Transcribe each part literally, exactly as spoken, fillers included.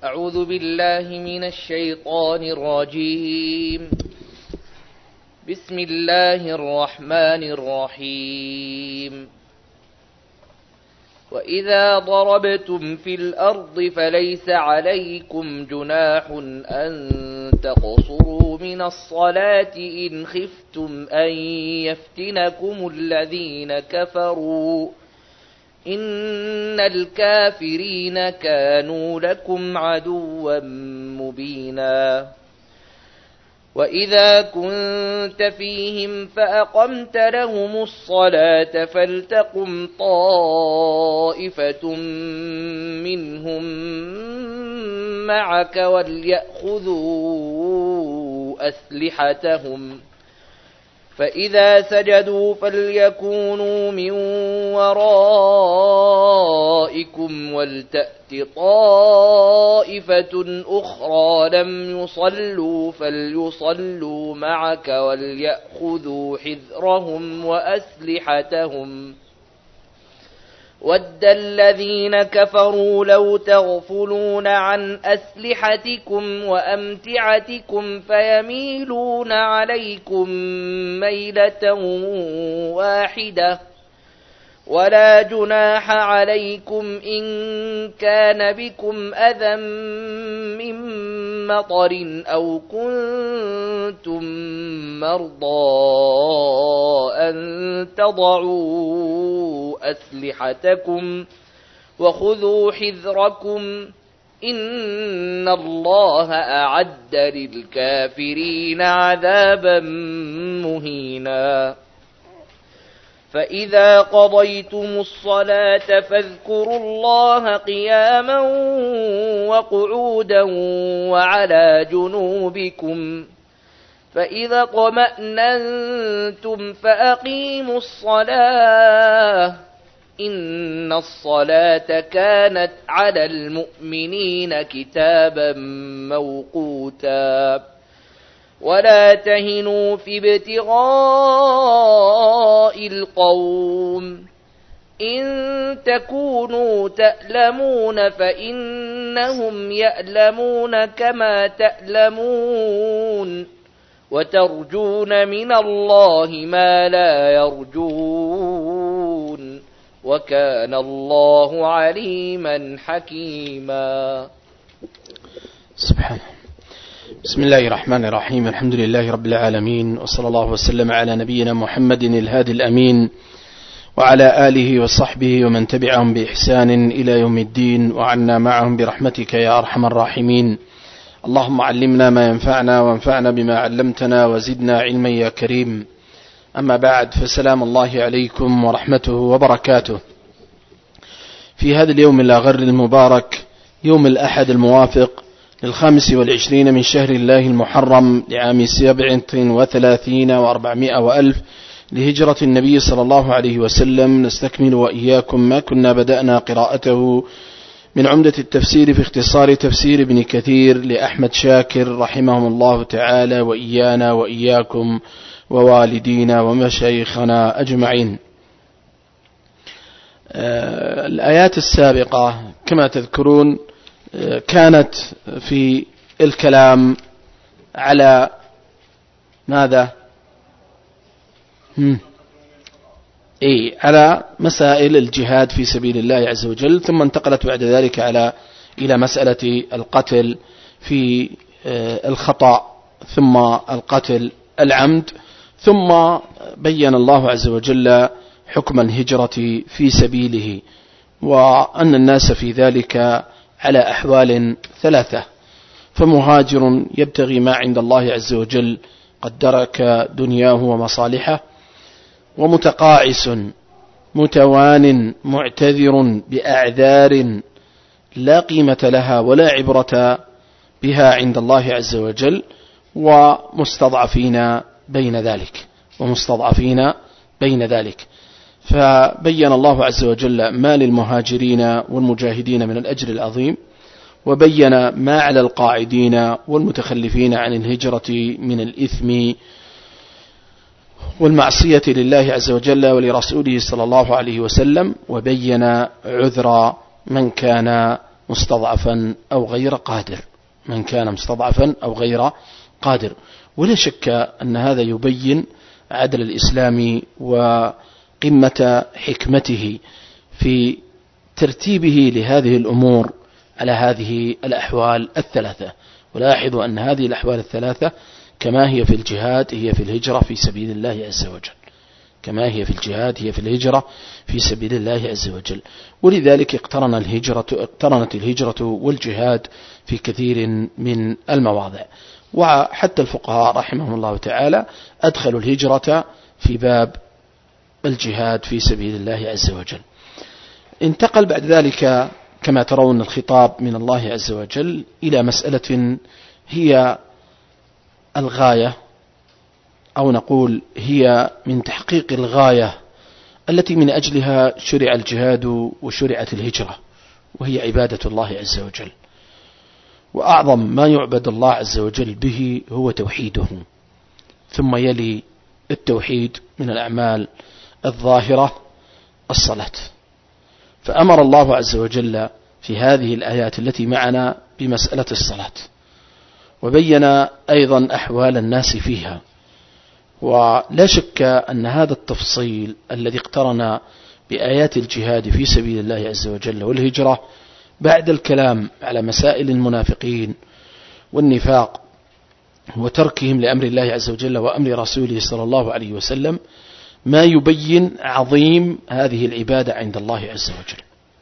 أعوذ بالله من الشيطان الرجيم. بسم الله الرحمن الرحيم. وإذا ضربتم في الأرض فليس عليكم جناح أن تقصروا من الصلاة إن خفتم أن يفتنكم الذين كفروا إن الكافرين كانوا لكم عدوا مبينا. وإذا كنت فيهم فأقمت لهم الصلاة فلتقم طائفة منهم معك وليأخذوا أسلحتهم فإذا سجدوا فليكونوا من ورائكم ولتأت طائفة أخرى لم يصلوا فليصلوا معك وليأخذوا حذرهم وأسلحتهم. ود الذين كفروا لو تغفلون عن أسلحتكم وأمتعتكم فيميلون عليكم ميلة واحدة ولا جناح عليكم إن كان بكم أذى من مطر أو كنتم مرضى أن تضعوا أسلحتكم وخذوا حذركم إن الله أعد للكافرين عذابا مهينا. فإذا قضيتم الصلاة فاذكروا الله قياما وقعودا وعلى جنوبكم فإذا اطمأننتم فأقيموا الصلاة إن الصلاة كانت على المؤمنين كتابا موقوتا. ولا تهنوا في ابتغاء القوم إن تكونوا تألمون فإنهم يألمون كما تألمون وترجون من الله ما لا يرجون وكان الله عليما حكيما. سبحانه. بسم الله الرحمن الرحيم. الحمد لله رب العالمين وصلى الله وسلم على نبينا محمد الهادي الأمين وعلى آله وصحبه ومن تبعهم بإحسان إلى يوم الدين وعنا معهم برحمتك يا أرحم الراحمين. اللهم علمنا ما ينفعنا وانفعنا بما علمتنا وزدنا علما يا كريم. أما بعد فسلام الله عليكم ورحمته وبركاته. في هذا اليوم الأغر المبارك يوم الأحد الموافق للخامس والعشرين من شهر الله المحرم لعام سبع وثلاثين وأربعمائة وألف لهجرة النبي صلى الله عليه وسلم نستكمل وإياكم ما كنا بدأنا قراءته من عمدة التفسير في اختصار تفسير ابن كثير لأحمد شاكر رحمهم الله تعالى وإيانا وإياكم ووالدينا ومشايخنا أجمعين. الآيات السابقة كما تذكرون كانت في الكلام على ماذا؟ هم. إيه على مسائل الجهاد في سبيل الله عز وجل، ثم انتقلت بعد ذلك على إلى مسألة القتل في الخطأ ثم القتل العمد، ثم بين الله عز وجل حكم الهجرة في سبيله وأن الناس في ذلك على أحوال ثلاثة: فمهاجر يبتغي ما عند الله عز وجل قد درك دنياه ومصالحه، ومتقاعس متوان معتذر بأعذار لا قيمة لها ولا عبرة بها عند الله عز وجل، ومستضعفين بين ذلك ومستضعفين بين ذلك فبين الله عز وجل ما للمهاجرين والمجاهدين من الأجر العظيم، وبين ما على القاعدين والمتخلفين عن الهجرة من الإثم والمعصية لله عز وجل ولرسوله صلى الله عليه وسلم، وبين عذر من كان مستضعفا أو غير قادر من كان مستضعفا أو غير قادر. ولا شك أن هذا يبين عدل الإسلام وقمة حكمته في ترتيبه لهذه الأمور على هذه الأحوال الثلاثة. ولاحظوا أن هذه الأحوال الثلاثة كما هي في الجهاد هي في الهجرة في سبيل الله عز وجل، كما هي في الجهاد هي في الهجرة في سبيل الله عز وجل. ولذلك اقترن الهجرة اقترنت الهجرة والجهاد في كثير من المواضع. وحتى الفقهاء رحمهم الله تعالى أدخلوا الهجرة في باب الجهاد في سبيل الله عز وجل. انتقل بعد ذلك كما ترون الخطاب من الله عز وجل إلى مسألة هي الغاية، أو نقول هي من تحقيق الغاية التي من أجلها شرع الجهاد وشرعت الهجرة، وهي عبادة الله عز وجل. وأعظم ما يعبد الله عز وجل به هو توحيده، ثم يلي التوحيد من الأعمال الظاهرة الصلاة. فأمر الله عز وجل في هذه الآيات التي معنا بمسألة الصلاة، وبين أيضا أحوال الناس فيها. ولا شك أن هذا التفصيل الذي اقترن بآيات الجهاد في سبيل الله عز وجل والهجرة بعد الكلام على مسائل المنافقين والنفاق وتركهم لأمر الله عز وجل وأمر رسوله صلى الله عليه وسلم ما يبين عظيم هذه العبادة عند الله عز وجل،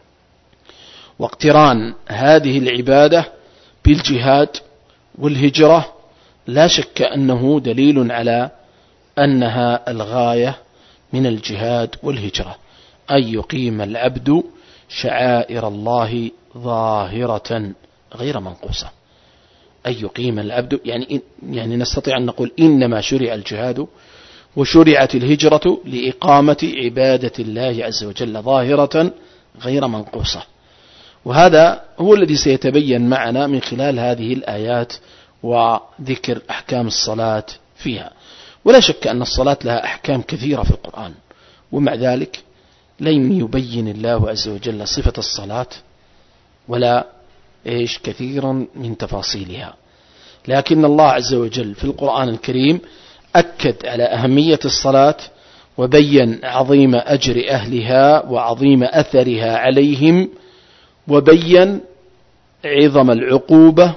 واقتران هذه العبادة بالجهاد والهجرة لا شك أنه دليل على أنها الغاية من الجهاد والهجرة، أن يقيم العبد شعائر الله ظاهرة غير منقوصة. أن يقيم العبد يعني, يعني نستطيع أن نقول إنما شرع الجهاد وشرعت الهجرة لإقامة عبادة الله عز وجل ظاهرة غير منقوصة. وهذا هو الذي سيتبين معنا من خلال هذه الآيات وذكر أحكام الصلاة فيها. ولا شك أن الصلاة لها أحكام كثيرة في القرآن، ومع ذلك لم يبين الله عز وجل صفة الصلاة ولا إيش كثيرا من تفاصيلها. لكن الله عز وجل في القرآن الكريم أكد على أهمية الصلاة وبين عظيم أجر أهلها وعظيم أثرها عليهم، وبين عظم العقوبة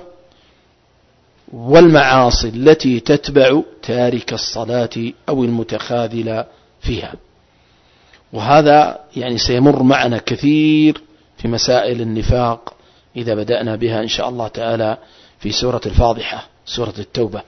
والمعاصي التي تتبع تارك الصلاة أو المتخاذل فيها. وهذا يعني سيمر معنا كثير في مسائل النفاق إذا بدأنا بها إن شاء الله تعالى في سورة الفاضحة، سورة التوبة.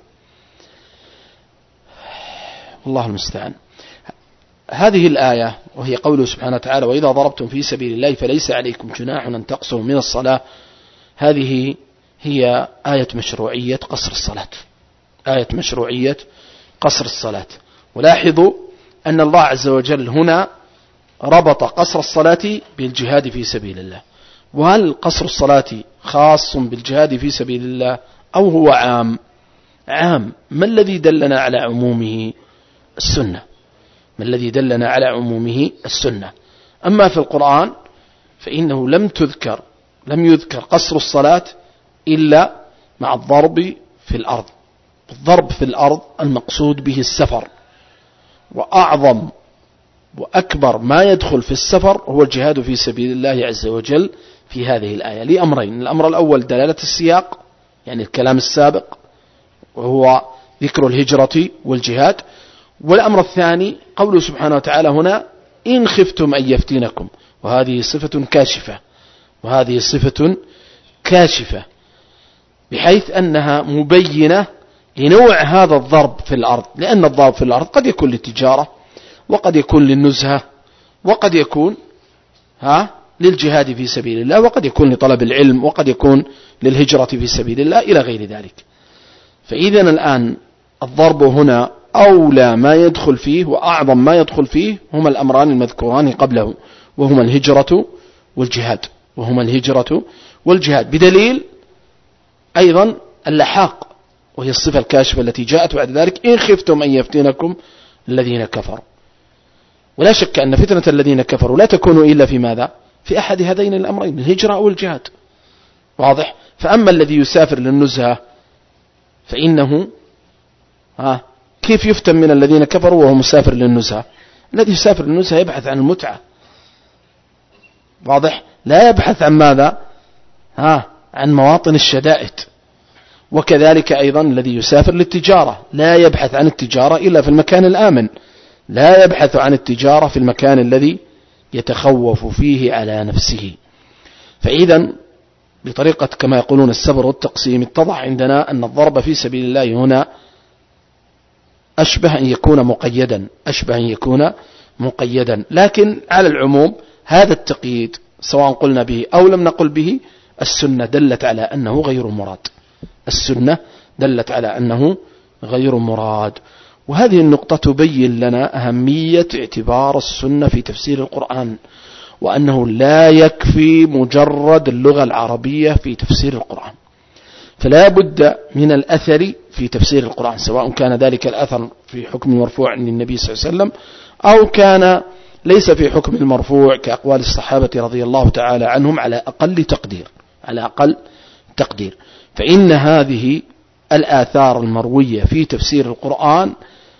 والله المستعان. هذه الآية وهي قوله سبحانه وتعالى: وإذا ضربتم في سبيل الله فليس عليكم جناح أن تقصروا من الصلاة. هذه هي آية مشروعية قصر الصلاة، آية مشروعية قصر الصلاة. ولاحظوا أن الله عز وجل هنا ربط قصر الصلاة بالجهاد في سبيل الله. وهل قصر الصلاة خاص بالجهاد في سبيل الله أو هو عام؟ عام. ما الذي دلنا على عمومه؟ السنة. ما الذي دلنا على عمومه؟ السنة. أما في القرآن فإنه لم تذكر لم يذكر قصر الصلاة إلا مع الضرب في الأرض. الضرب في الأرض المقصود به السفر، وأعظم وأكبر ما يدخل في السفر هو الجهاد في سبيل الله عز وجل في هذه الآية لأمرين: الأمر الأول دلالة السياق، يعني الكلام السابق وهو ذكر الهجرة والجهاد، والأمر الثاني قوله سبحانه وتعالى هنا: إن خفتم أن يفتنكم. وهذه صفة كاشفة، وهذه صفة كاشفة بحيث أنها مبينة لنوع هذا الضرب في الأرض، لأن الضرب في الأرض قد يكون للتجارة، وقد يكون للنزهة، وقد يكون ها للجهاد في سبيل الله، وقد يكون لطلب العلم، وقد يكون للهجرة في سبيل الله إلى غير ذلك. فإذا الآن الضرب هنا أولى ما يدخل فيه وأعظم ما يدخل فيه هما الأمران المذكوران قبله، وهما الهجرة والجهاد، وهما الهجرة والجهاد، بدليل أيضا اللحاق وهي الصفة الكاشفة التي جاءت بعد ذلك: إن خفتم أن يفتنكم الذين كفروا. ولا شك أن فتنة الذين كفروا لا تكون إلا في ماذا؟ في أحد هذين الأمرين، الهجرة أو الجهاد. واضح؟ فأما الذي يسافر للنزهة فإنه ها كيف يفتن من الذين كفروا وهو مسافر للنزهة؟ الذي يسافر للنزهة يبحث عن المتعة، واضح؟ لا يبحث عن ماذا؟ ها عن مواطن الشدائد. وكذلك أيضا الذي يسافر للتجارة لا يبحث عن التجارة إلا في المكان الآمن، لا يبحث عن التجارة في المكان الذي يتخوف فيه على نفسه. فإذا بطريقة كما يقولون السبر والتقسيم اتضح عندنا أن الضرب في سبيل الله هنا أشبه أن يكون مقيدا، أشبه أن يكون مقيدا. لكن على العموم هذا التقييد سواء قلنا به أو لم نقل به، السنة دلت على أنه غير مراد، السنة دلت على أنه غير مراد. وهذه النقطة تبين لنا أهمية اعتبار السنة في تفسير القرآن، وأنه لا يكفي مجرد اللغة العربية في تفسير القرآن، فلا بد من الأثر في تفسير القرآن، سواء كان ذلك الأثر في حكم المرفوع عن النبي صلى الله عليه وسلم أو كان ليس في حكم المرفوع كأقوال الصحابة رضي الله تعالى عنهم على أقل تقدير، على أقل تقدير. فإن هذه الآثار المروية في تفسير القرآن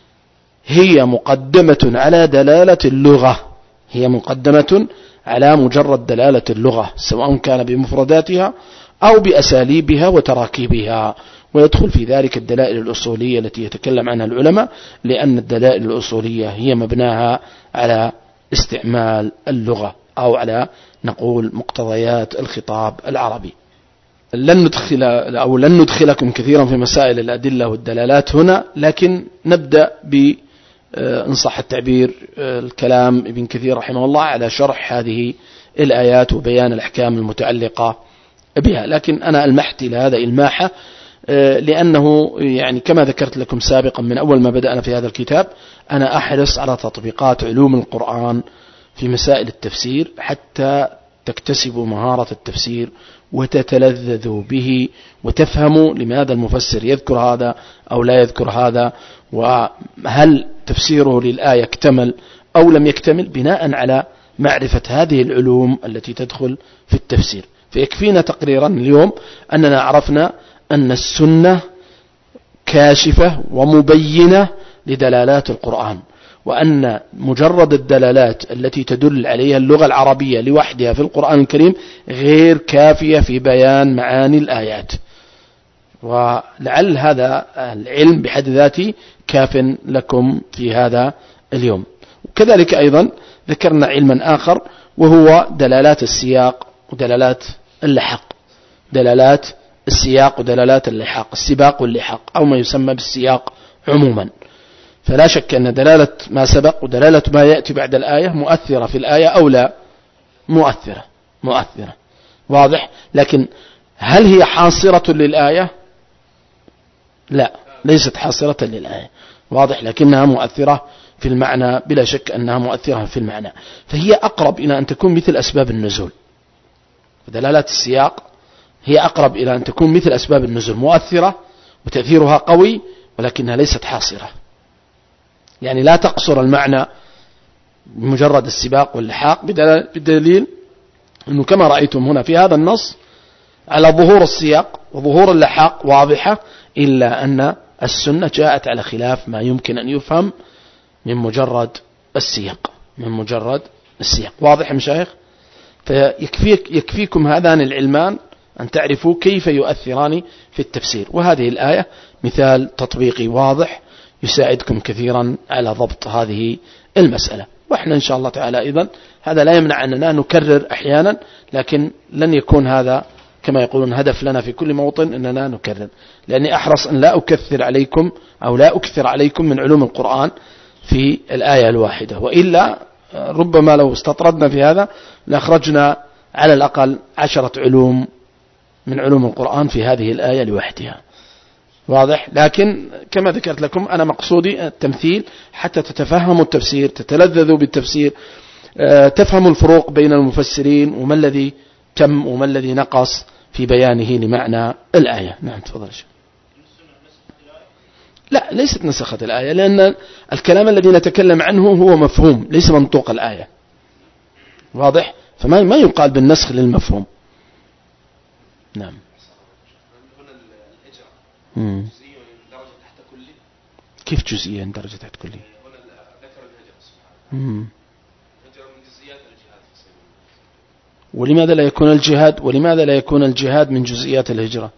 هي مقدمة على دلالة اللغة، هي مقدمة على مجرد دلالة اللغة، سواء كان بمفرداتها أو بأساليبها وتراكيبها. ويدخل في ذلك الدلائل الأصولية التي يتكلم عنها العلماء، لأن الدلائل الأصولية هي مبناها على استعمال اللغة أو على نقول مقتضيات الخطاب العربي. لن ندخل أو لن ندخلكم كثيرا في مسائل الأدلة والدلالات هنا، لكن نبدأ ب إن صح التعبير الكلام ابن كثير رحمه الله على شرح هذه الآيات وبيان الأحكام المتعلقة بها. لكن أنا ألمحت إلى هذا إلماحة لأنه يعني كما ذكرت لكم سابقا من أول ما بدأنا في هذا الكتاب، أنا أحرص على تطبيقات علوم القرآن في مسائل التفسير حتى تكتسبوا مهارة التفسير وتتلذذوا به وتفهموا لماذا المفسر يذكر هذا أو لا يذكر هذا، وهل تفسيره للآية اكتمل أو لم يكتمل، بناء على معرفة هذه العلوم التي تدخل في التفسير. فيكفينا تقريرا اليوم أننا عرفنا أن السنة كاشفة ومبينة لدلالات القرآن، وأن مجرد الدلالات التي تدل عليها اللغة العربية لوحدها في القرآن الكريم غير كافية في بيان معاني الآيات. ولعل هذا العلم بحد ذاته كاف لكم في هذا اليوم. وكذلك أيضا ذكرنا علما آخر وهو دلالات السياق ودلالات اللحاق، دلالات السياق ودلالات اللحاق، السباق واللحاق أو ما يسمى بالسياق عموما. فلا شك أن دلالة ما سبق ودلالة ما يأتي بعد الآية مؤثرة في الآية أو لا؟ مؤثرة مؤثرة واضح. لكن هل هي حاصرة للآية؟ لا، ليست حاصرة للآية، واضح، لكنها مؤثرة في المعنى، بلا شك أنها مؤثرة في المعنى. فهي أقرب إلى أن تكون مثل أسباب النزول، ودلالات السياق هي أقرب إلى أن تكون مثل أسباب النزول، مؤثرة وتأثيرها قوي، ولكنها ليست حاصرة، يعني لا تقصر المعنى بمجرد السباق واللحاق، بدليل أنه كما رأيتم هنا في هذا النص على ظهور السياق وظهور اللحاق واضحة، إلا أن السنة جاءت على خلاف ما يمكن أن يفهم من مجرد السياق، من مجرد السياق. واضح مشايخ؟ فيكفيك يكفيكم هذان العلمان أن تعرفوا كيف يؤثران في التفسير. وهذه الآية مثال تطبيقي واضح يساعدكم كثيرا على ضبط هذه المسألة. وإحنا إن شاء الله تعالى أيضا هذا لا يمنع أننا نكرر أحيانا، لكن لن يكون هذا كما يقولون هدف لنا في كل موطن أننا نكرر، لأني أحرص أن لا أكثر عليكم أو لا أكثر عليكم من علوم القرآن في الآية الواحدة، وإلا ربما لو استطردنا في هذا لأخرجنا على الأقل عشرة علوم من علوم القرآن في هذه الآية لوحدها. واضح؟ لكن كما ذكرت لكم أنا مقصودي التمثيل حتى تتفهموا التفسير، تتلذذوا بالتفسير، تفهموا الفروق بين المفسرين وما الذي تم وما الذي نقص في بيانه لمعنى الآية. نعم تفضل شيخ. لا، ليست نسخت الآية، لأن الكلام الذي نتكلم عنه هو مفهوم ليس منطوق الآية. واضح؟ فما ما يقال بالنسخ للمفهوم. نعم. هنا الهجرة جزئية درجة تحت كله. كيف جزئية درجة تحت كله؟ هنا ذكر الهجرة سبحانه. الهجرة من جزئيات الجهاد في سبيل الله. ولماذا لا يكون الجهاد ولماذا لا يكون الجهاد من جزئيات الهجرة؟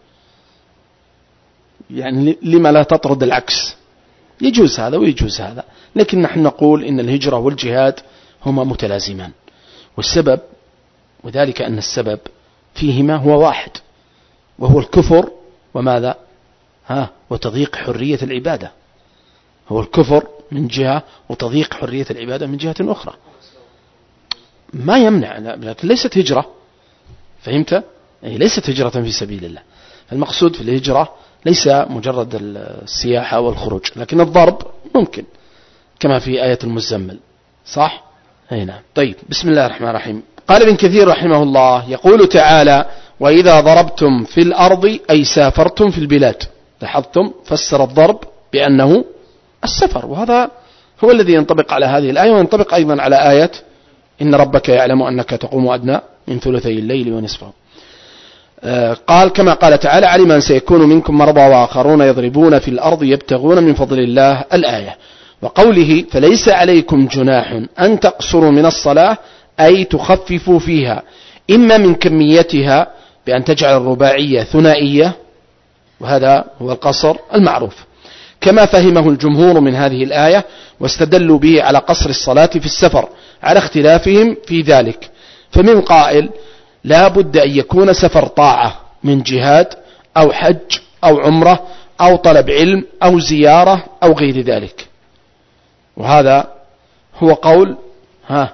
يعني لما لا تطرد العكس؟ يجوز هذا ويجوز هذا، لكن نحن نقول إن الهجرة والجهاد هما متلازمان، والسبب وذلك أن السبب فيهما هو واحد، وهو الكفر وماذا؟ ها وتضييق حرية العبادة. هو الكفر من جهة وتضييق حرية العبادة من جهة أخرى. ما يمنع، لكن ليست هجرة. فهمت؟ أي ليست هجرة في سبيل الله. المقصود في الهجرة ليس مجرد السياحة والخروج، لكن الضرب ممكن كما في آية المزمل. صح؟ أي نعم. طيب، بسم الله الرحمن الرحيم. قال ابن كثير رحمه الله: يقول تعالى: وإذا ضربتم في الأرض أي سافرتم في البلاد. لاحظتم فسر الضرب بأنه السفر، وهذا هو الذي ينطبق على هذه الآية، وينطبق أيضا على آية إن ربك يعلم أنك تقوم أدنى من ثلثي الليل ونصفه. آه قال كما قال تعالى: علم أن سيكون منكم مرضى وآخرون يضربون في الأرض يبتغون من فضل الله، الآية. وقوله: فليس عليكم جناح أن تقصروا من الصلاة أي تخففوا فيها، إما من كميتها بأن تجعل الرباعية ثنائية، وهذا هو القصر المعروف كما فهمه الجمهور من هذه الآية، واستدلوا به على قصر الصلاة في السفر على اختلافهم في ذلك. فمن قائل: لا بد أن يكون سفر طاعة من جهاد أو حج أو عمرة أو طلب علم أو زيارة أو غير ذلك، وهذا هو قول ها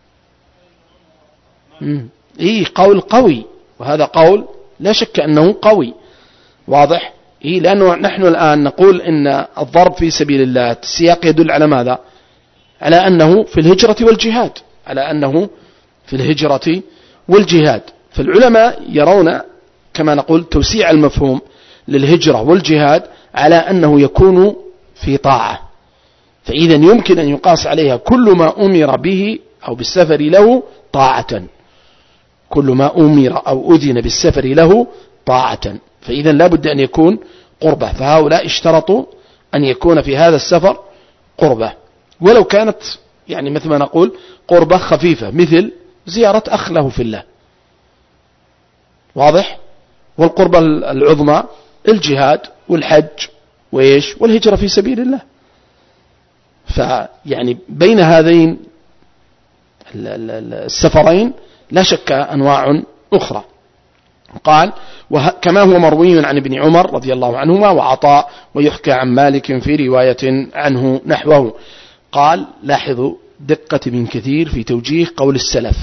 إيه قول قوي، وهذا قول لا شك أنه قوي واضح. إيه لأنه نحن الآن نقول إن الضرب في سبيل الله السياق يدل على ماذا؟ على أنه في الهجرة والجهاد، على أنه في الهجرة والجهاد. فالعلماء يرون كما نقول توسيع المفهوم للهجرة والجهاد على أنه يكون في طاعة، فإذا يمكن أن يقاس عليها كل ما أمر به أو بالسفر له طاعة، كل ما أمر أو أذن بالسفر له طاعة، فإذا لا بد أن يكون قربة. فهؤلاء اشترطوا أن يكون في هذا السفر قربة، ولو كانت يعني مثل ما نقول قربة خفيفة مثل زيارة أخ له في الله، واضح. والقربة العظمى الجهاد والحج وإيش والهجرة في سبيل الله. فيعني بين هذين السفرين لا شك أنواع أخرى. قال: كما هو مروي عن ابن عمر رضي الله عنهما وعطاء، ويحكى عن مالك في رواية عنه نحوه. قال: لاحظوا دقة ابن كثير في توجيه قول السلف،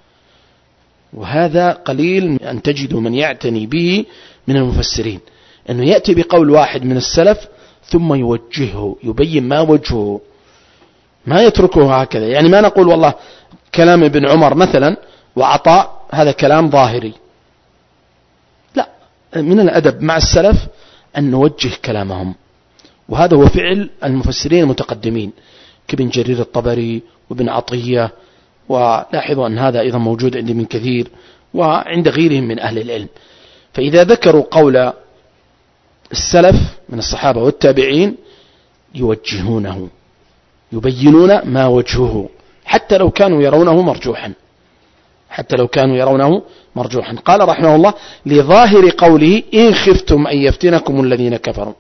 وهذا قليل أن تجدوا من يعتني به من المفسرين، أنه يأتي بقول واحد من السلف ثم يوجهه يبين ما وجهه، ما يتركه هكذا. يعني ما نقول والله كلام ابن عمر مثلا وعطاء هذا كلام ظاهري، لا، من الأدب مع السلف أن نوجه كلامهم، وهذا هو فعل المفسرين المتقدمين كابن جرير الطبري وابن عطية، ولاحظوا أن هذا أيضا موجود عند ابن كثير وعند غيرهم من أهل العلم. فإذا ذكروا قول السلف من الصحابة والتابعين يوجهونه يبينون ما وجهه، حتى لو كانوا يرونه مرجوحا، حتى لو كانوا يرونه مرجوحا. قال رحمه الله: لظاهر قوله إن خفتم أن يفتنكم الذين كفروا.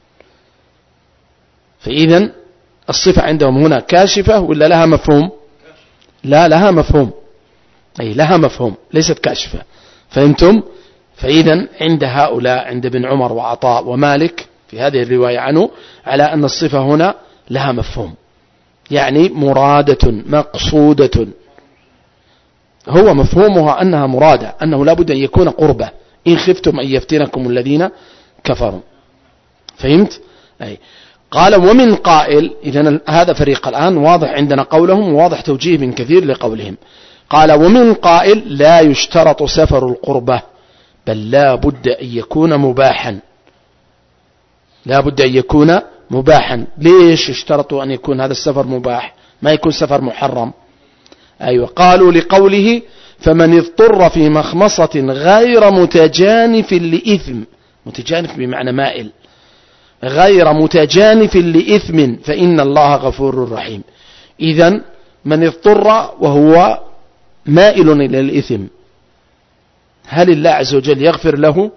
فإذا الصفة عندهم هنا كاشفة ولا لها مفهوم؟ لا، لها مفهوم، أي لها مفهوم ليست كاشفة. فهمتم؟ فإذا عند هؤلاء عند ابن عمر وعطاء ومالك في هذه الرواية عنه على أن الصفة هنا لها مفهوم، يعني مرادة مقصودة، هو مفهومها أنها مرادة، أنه لا بد أن يكون قربة إن خفتم أن يفتنكم الذين كفروا. فهمت؟ أي. قال: ومن قائل، إذن هذا فريق الآن واضح عندنا قولهم وواضح توجيه من كثير لقولهم. قال: ومن قائل لا يشترط سفر القربة، بل لا بد أن يكون مباحا، لا بد أن يكون مباحا. ليش يشترطوا أن يكون هذا السفر مباح ما يكون سفر محرم؟ أيوة، قالوا لقوله فمن اضطر في مخمصة غير متجانف لإثم، متجانف بمعنى مائل، غير متجانف لإثم فإن الله غفور رحيم. إذن من اضطر وهو مائل إلى الإثم، هل الله عز وجل يغفر له؟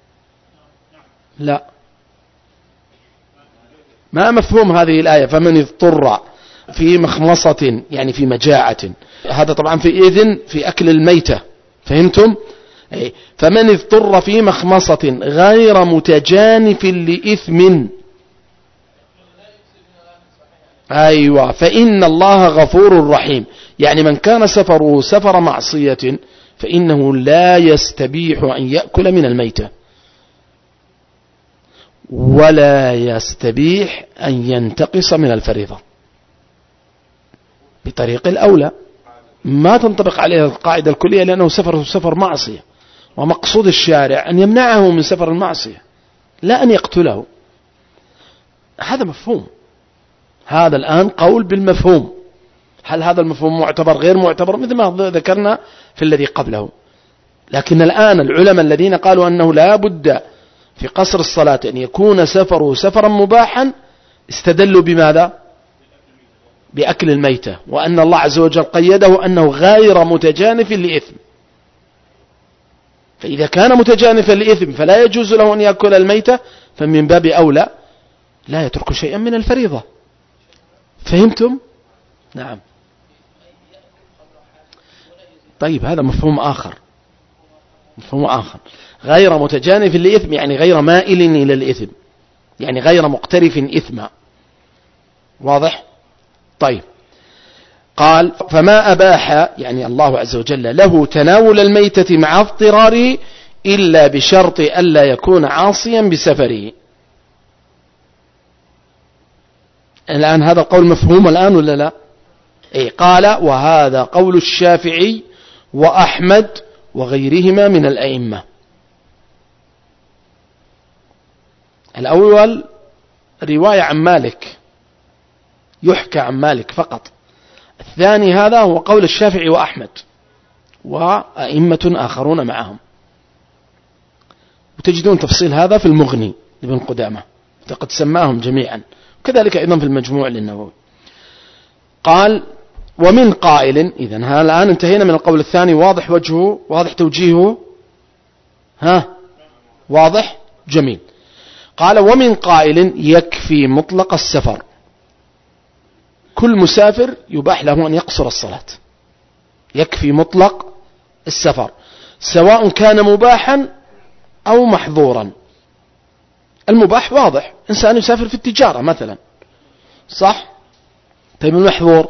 لا. ما مفهوم هذه الآية؟ فمن اضطر في مخمصة يعني في مجاعة، هذا طبعا في إذن في أكل الميتة، فهمتم؟ فمن اضطر في مخمصة غير متجانف لإثم، أيوة، فإن الله غفور رحيم. يعني من كان سفره سفر معصية فإنه لا يستبيح أن يأكل من الميتة، ولا يستبيح أن ينتقص من الفريضة بطريق الأولى. ما تنطبق عليه القاعدة الكلية لأنه سفر سفر معصية، ومقصود الشارع أن يمنعه من سفر المعصية لا أن يقتله. هذا مفهوم، هذا الآن قول بالمفهوم. هل هذا المفهوم معتبر غير معتبر؟ مثل ما ذكرنا في الذي قبله. لكن الآن العلماء الذين قالوا أنه لا بد في قصر الصلاة أن يكون سفره سفرا مباحا استدلوا بماذا؟ بأكل الميتة، وأن الله عز وجل قيده أنه غير متجانف لإثم، فإذا كان متجانفا لإثم فلا يجوز له أن يأكل الميتة، فمن باب أولى لا يترك شيئا من الفريضة. فهمتم؟ نعم. طيب هذا مفهوم آخر، مفهوم آخر. غير متجانف لإثم يعني غير مائل إلى الإثم، يعني غير مقترف إثما. واضح؟ طيب، قال فما أباح يعني الله عز وجل له تناول الميتة مع اضطراره إلا بشرط ألا يكون عاصيا بسفره. الآن هذا القول مفهوم الآن ولا لا؟ أي قال وهذا قول الشافعي وأحمد وغيرهما من الأئمة. الأول رواية عن مالك، يحكى عن مالك فقط. الثاني هذا هو قول الشافعي وأحمد وأئمة آخرون معهم، وتجدون تفصيل هذا في المغني لابن قدامة، فقد سماهم جميعا، وكذلك أيضا في المجموع للنووي. قال ومن قائل، إذن ها الآن انتهينا من القول الثاني، واضح وجهه، واضح توجيهه، ها واضح جميل. قال ومن قائل يكفي مطلق السفر، كل مسافر يباح له أن يقصر الصلاة، يكفي مطلق السفر سواء كان مباحا أو محظورا. المباح واضح، إنسان يسافر في التجارة مثلا، صح؟ طيب المحظور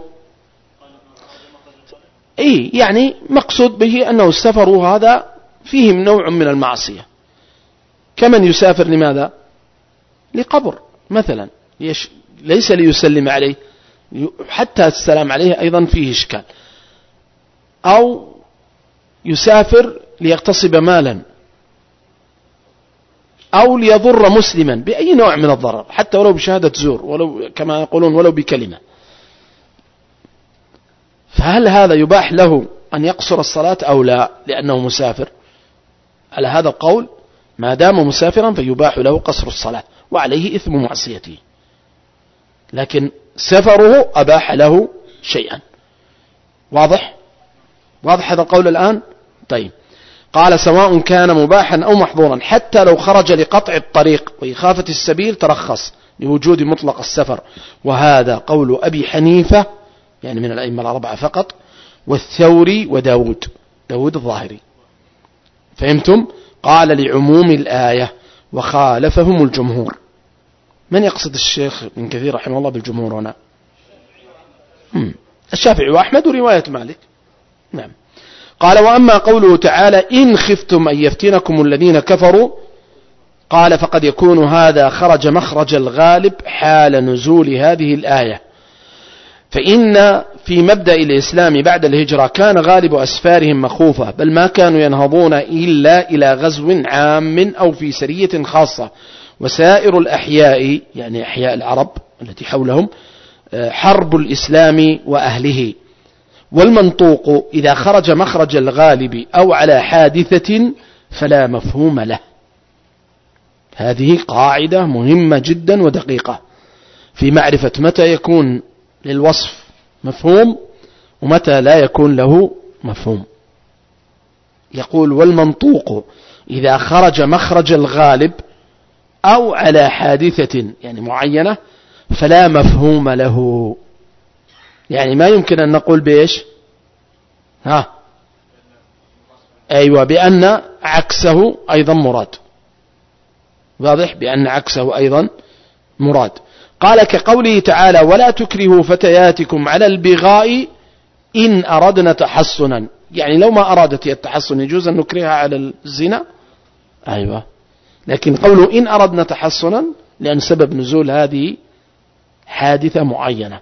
إيه؟ يعني مقصود به أنه السفر هذا فيه نوع من المعصية، كمن يسافر لماذا؟ لقبر مثلا، ليس ليسلم عليه، حتى السلام عليه أيضا فيه إشكال، أو يسافر ليغتصب مالا، أو ليضر مسلما بأي نوع من الضرر، حتى ولو بشهادة زور، ولو كما يقولون ولو بكلمة. فهل هذا يباح له أن يقصر الصلاة أو لا لأنه مسافر؟ على هذا القول ما دام مسافرا فيباح له قصر الصلاة وعليه إثم معصيته، لكن سفره أباح له شيئا. واضح؟ واضح هذا القول الآن؟ طيب، قال سواء كان مباحا أو محظورا حتى لو خرج لقطع الطريق وإخافة السبيل ترخص لوجود مطلق السفر، وهذا قول أبي حنيفة يعني من الأئمة الأربعة فقط، والثوري وداود، داود الظاهري. فهمتم؟ قال لعموم الآية وخالفهم الجمهور. من يقصد الشيخ ابن كثير رحمه الله بالجمهور هنا؟ الشافعي وأحمد ورواية مالك. نعم. قال وأما قوله تعالى إن خفتم أن يفتنكم الذين كفروا، قال فقد يكون هذا خرج مخرج الغالب حال نزول هذه الآية، فإن في مبدأ الإسلام بعد الهجرة كان غالب أسفارهم مخوفة، بل ما كانوا ينهضون إلا إلى غزو عام أو في سرية خاصة، وسائر الأحياء يعني أحياء العرب التي حولهم حرب الإسلام وأهله، والمنطوق إذا خرج مخرج الغالب أو على حادثة فلا مفهوم له. هذه قاعدة مهمة جدا ودقيقة في معرفة متى يكون للوصف مفهوم ومتى لا يكون له مفهوم. يقول والمنطوق إذا خرج مخرج الغالب أو على حادثة يعني معينة فلا مفهوم له. يعني ما يمكن أن نقول بإيش؟ ها أيوة بأن عكسه أيضا مراد. واضح؟ بأن عكسه أيضا مراد. قال كقوله تعالى ولا تكرهوا فتياتكم على البغاء إن أردنا تحصنا. يعني لو ما أرادت التحصن يجوز أن نكرهها على الزنا؟ أيوة. لكن قوله إن أردنا تحصنا لأن سبب نزول هذه حادثة معينة.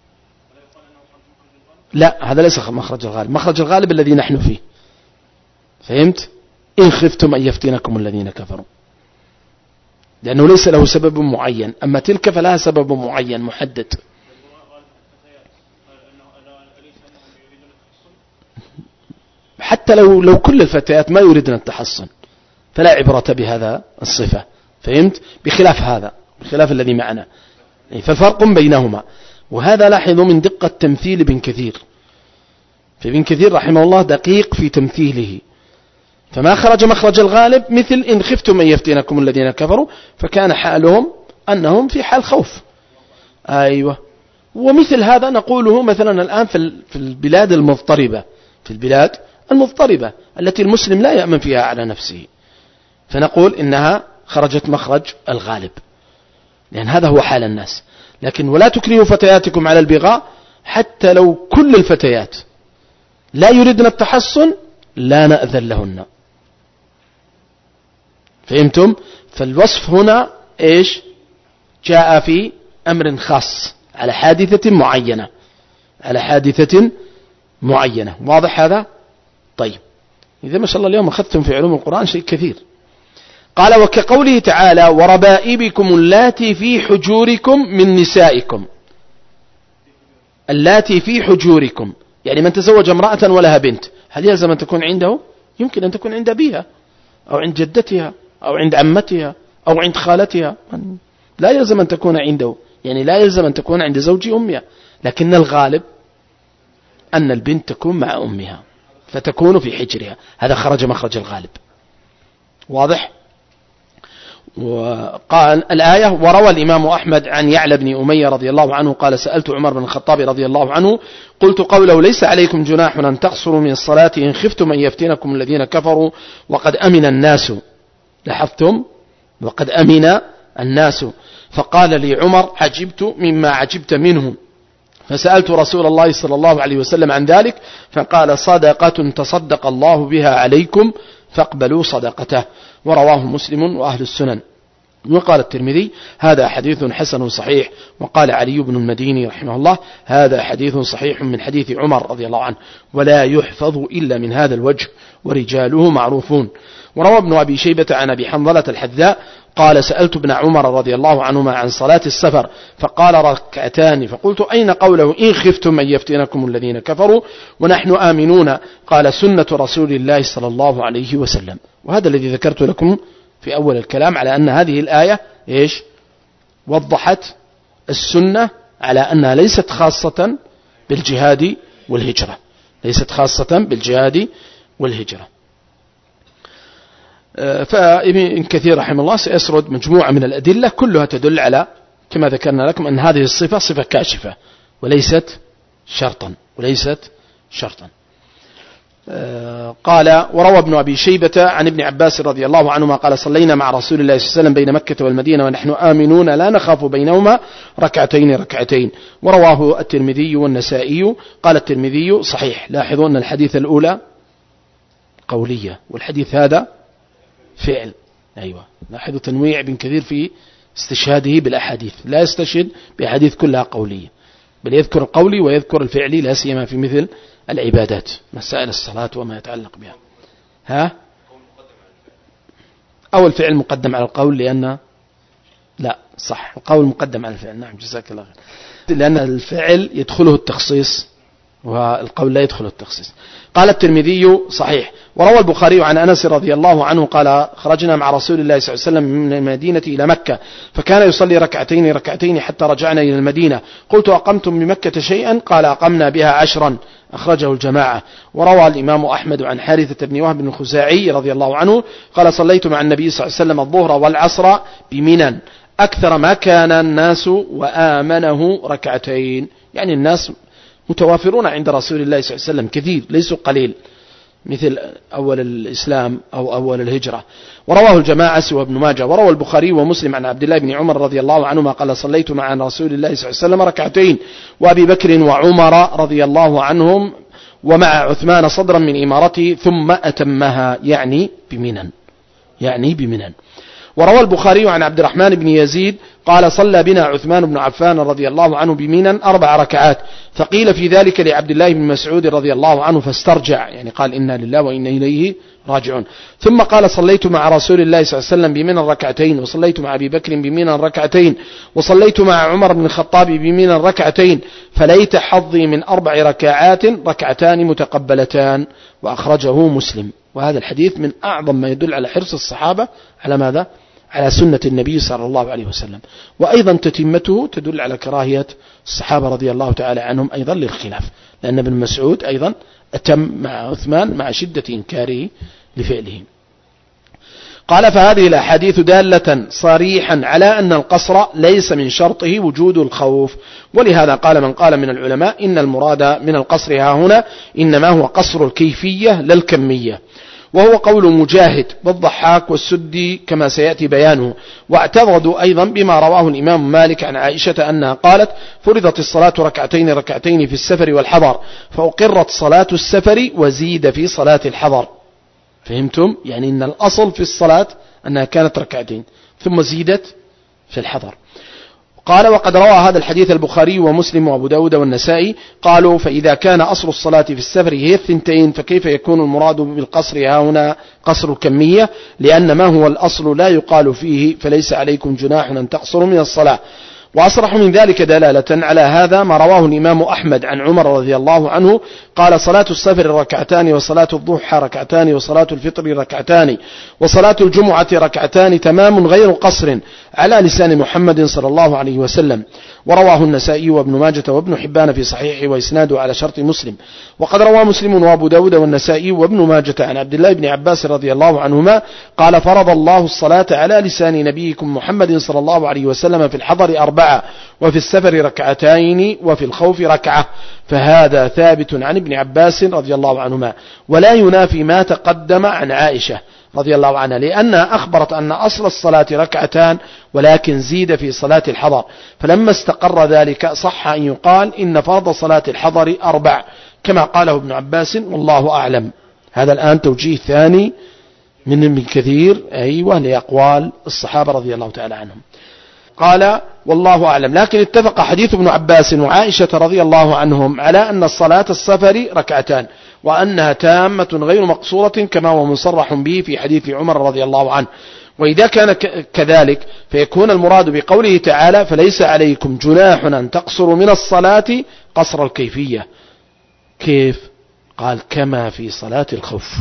لا هذا ليس مخرج الغالب. مخرج الغالب الذي نحن فيه. فهمت؟ إن خفتم أن يفتنكم الذين كفروا لأنه ليس له سبب معين. أما تلك فلها سبب معين محدد. حتى لو لو كل الفتيات ما يريدن التحصن فلا عبرة بهذا الصفة. فهمت؟ بخلاف هذا بخلاف الذي معنا. ففرق بينهما. وهذا لاحظوا من دقة تمثيل ابن كثير. فابن كثير رحمه الله دقيق في تمثيله. فما خرج مخرج الغالب مثل إن خفتم أن يفتنكم الذين كفروا فكان حالهم أنهم في حال خوف. أيوة. ومثل هذا نقوله مثلا الآن في البلاد المضطربة في البلاد المضطربة التي المسلم لا يأمن فيها على نفسه فنقول إنها خرجت مخرج الغالب لأن هذا هو حال الناس. لكن ولا تكرهوا فتياتكم على البغاء حتى لو كل الفتيات لا يريدن التحصن لا نأذن لهن. فهمتم؟ فالوصف هنا إيش؟ جاء في أمر خاص على حادثة معينة على حادثة معينة. واضح هذا؟ طيب إذا ما شاء الله اليوم أخذتم في علوم القرآن شيء كثير. قال وكقوله تعالى وربائبكم اللاتي في حجوركم من نسائكم. اللاتي في حجوركم يعني من تزوج امرأة ولها بنت هل يلزم أن تكون عنده؟ يمكن أن تكون عند أبيها أو عند جدتها أو عند عمتها أو عند خالتها. لا يلزم أن تكون عنده يعني لا يلزم أن تكون عند زوج أمها. لكن الغالب أن البنت تكون مع أمها فتكون في حجرها. هذا خرج مخرج الغالب. واضح؟ وقال الآية وروى الإمام أحمد عن يعلى بن أمية رضي الله عنه قال سألت عمر بن الخطاب رضي الله عنه قلت قوله ليس عليكم جناح أن تقصروا من الصلاة إن خفتم أن يفتنكم الذين كفروا وقد أمن الناس. لاحظتم؟ وقد أمن الناس. فقال لي عمر عجبت مما عجبت منهم فسألت رسول الله صلى الله عليه وسلم عن ذلك فقال صدقة تصدق الله بها عليكم فاقبلوا صدقته. ورواه مسلم وأهل السنن. وقال الترمذي هذا حديث حسن صحيح. وقال علي بن المديني رحمه الله هذا حديث صحيح من حديث عمر رضي الله عنه ولا يحفظ إلا من هذا الوجه ورجاله معروفون. وروى ابن أبي شيبة عن أبي حنظلة الحذاء قال سألت ابن عمر رضي الله عنهما عن صلاة السفر فقال ركعتان فقلت أين قوله إن خفتم أن يفتنكم الذين كفروا ونحن آمنون قال سنة رسول الله صلى الله عليه وسلم. وهذا الذي ذكرت لكم في أول الكلام على أن هذه الآية إيش؟ وضحت السنة على أنها ليست خاصة بالجهاد والهجرة ليست خاصة بالجهاد والهجرة. فابن كثير رحمه الله سيسرد مجموعة من الأدلة كلها تدل على كما ذكرنا لكم أن هذه الصفة صفة كاشفة وليست شرطا وليست شرطا. قال وروى ابن أبي شيبة عن ابن عباس رضي الله عنهما قال صلينا مع رسول الله صلى الله عليه وسلم بين مكة والمدينة ونحن آمنون لا نخاف بينهما ركعتين ركعتين. ورواه الترمذي والنسائي. قال الترمذي صحيح. لاحظوا أن الحديث الأولى قولية والحديث هذا فعل. أيوة. لاحظوا تنويع ابن كثير في استشهاده بالأحاديث لا يستشهد بأحاديث كلها قولية بل يذكر القولي ويذكر الفعلي لا سيما في مثل العبادات مسائل الصلاة وما يتعلق بها. ها أو الفعل مقدم على القول لأن لا صح القول مقدم على الفعل. نعم جزاك الله خير. لأن الفعل يدخله التخصيص والقول لا يدخل التخصيص. قال الترمذي صحيح. وروى البخاري عن أنس رضي الله عنه قال خرجنا مع رسول الله صلى الله عليه وسلم من المدينة إلى مكة فكان يصلي ركعتين ركعتين حتى رجعنا إلى المدينة. قلت أقمتم بمكة شيئا؟ قال أقمنا بها عشرا. أخرجه الجماعة. وروى الإمام أحمد عن حارثة بن وهب بن الخزاعي رضي الله عنه قال صليت مع النبي صلى الله عليه وسلم الظهر والعصر بمنى أكثر ما كان الناس وآمنه ركعتين. يعني الناس متوافرون عند رسول الله صلى الله عليه وسلم كثير ليسوا قليل مثل أول الإسلام أو أول الهجرة. ورواه الجماعة سوى ابن ماجه. وروى البخاري ومسلم عن عبد الله بن عمر رضي الله عنهما قال صليت مع رسول الله صلى الله عليه وسلم ركعتين وأبي بكر وعمر رضي الله عنهم ومع عثمان صدرا من إمارته ثم أتمها يعني بمنى يعني بمنى. وروى البخاري عن عبد الرحمن بن يزيد قال صلى بنا عثمان بن عفان رضي الله عنه بمنى أربع ركعات فقيل في ذلك لعبد الله بن مسعود رضي الله عنه فاسترجع يعني قال إنا لله وإنا إليه راجعون. ثم قال صليت مع رسول الله صلى الله عليه وسلم بمنى ركعتين وصليت مع أبي بكر بمنى ركعتين وصليت مع عمر بن الخطاب بمنى ركعتين فليت حظي من أربع ركعات ركعتان متقبلتان. وأخرجه مسلم. وهذا الحديث من أعظم ما يدل على حرص الصحابة على ماذا؟ على سنة النبي صلى الله عليه وسلم. وأيضا تتمته تدل على كراهية الصحابة رضي الله تعالى عنهم أيضا للخلاف لأن ابن مسعود أيضا أتم مع عثمان مع شدة إنكاره لفعله. قال فهذه الأحاديث دالة صريحا على أن القصر ليس من شرطه وجود الخوف. ولهذا قال من قال من العلماء إن المراد من القصر ها هنا إنما هو قصر الكيفية لا الكمية. وهو قول مجاهد والضحاك والسدي كما سيأتي بيانه. واعتضدوا أيضا بما رواه الإمام مالك عن عائشة أنها قالت فرضت الصلاة ركعتين ركعتين في السفر والحضر فأقرت صلاة السفر وزيد في صلاة الحضر. فهمتم؟ يعني إن الأصل في الصلاة أنها كانت ركعتين ثم زيدت في الحضر. قال وقد روى هذا الحديث البخاري ومسلم وأبو داود والنسائي. قالوا فإذا كان أصل الصلاة في السفر هي الثنتين فكيف يكون المراد بالقصر ها هنا قصر الكمية لأن ما هو الأصل لا يقال فيه فليس عليكم جناح أن تقصروا من الصلاة. وأصرح من ذلك دلالة على هذا ما رواه الإمام أحمد عن عمر رضي الله عنه قال صلاة السفر ركعتان وصلاة الضحى ركعتان وصلاة الفطر ركعتان وصلاة الجمعة ركعتان تمام غير قصر على لسان محمد صلى الله عليه وسلم. ورواه النسائي وابن ماجة وابن حبان في صحيحه وإسناده على شرط مسلم. وقد روى مسلم وابو داود والنسائي وابن ماجة عن عبد الله بن عباس رضي الله عنهما قال فرض الله الصلاة على لسان نبيكم محمد صلى الله عليه وسلم في الحضر أربعة وفي السفر ركعتين وفي الخوف ركعة. فهذا ثابت عن ابن عباس رضي الله عنهما ولا ينافي ما تقدم عن عائشة رضي الله عنها لأنها أخبرت أن أصل الصلاة ركعتان ولكن زيد في صلاة الحضر. فلما استقر ذلك صح أن يقال إن فرض صلاة الحضر أربع كما قاله ابن عباس والله أعلم. هذا الآن توجيه ثاني من ابن كثير أيوة لأقوال الصحابة رضي الله تعالى عنهم. قال والله أعلم. لكن اتفق حديث ابن عباس وعائشة رضي الله عنهم على أن الصلاة السفر ركعتان وأنها تامة غير مقصورة كما هو مصرح به في حديث عمر رضي الله عنه. وإذا كان كذلك فيكون المراد بقوله تعالى فليس عليكم جناح أن تقصروا من الصلاة قصر الكيفية. كيف؟ قال كما في صلاة الخوف.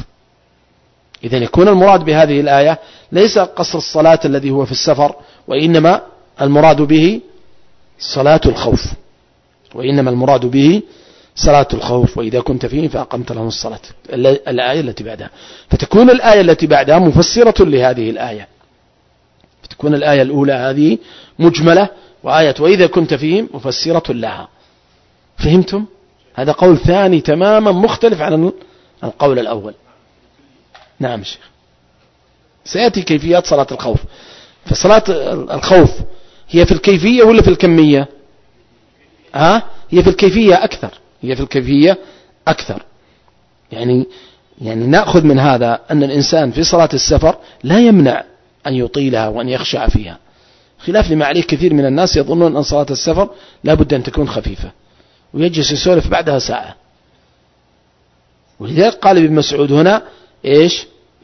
إذن يكون المراد بهذه الآية ليس قصر الصلاة الذي هو في السفر وإنما المراد به صلاة الخوف وإنما المراد به صلاة الخوف. وإذا كنت فيه فأقمت لهم الصلاة الآية التي بعدها. فتكون الآية التي بعدها مفسرة لهذه الآية. فتكون الآية الأولى هذه مجملة وآية وإذا كنت فيهم مفسرة لها. فهمتم؟ هذا قول ثاني تماما مختلف عن القول الأول. نعم شيخ. سيأتي كيفيات صلاة الخوف. فصلاة الخوف هي في الكيفية ولا في الكمية؟ ها؟ هي في الكيفية أكثر. هي في الكيفية أكثر. يعني يعني نأخذ من هذا أن الإنسان في صلاة السفر لا يمنع أن يطيلها وأن يخشع فيها، خلاف لما عليه كثير من الناس يظنون أن صلاة السفر لا بد أن تكون خفيفة ويجلس يسولف بعدها ساعة. ولذلك قال ابن مسعود هنا إيش؟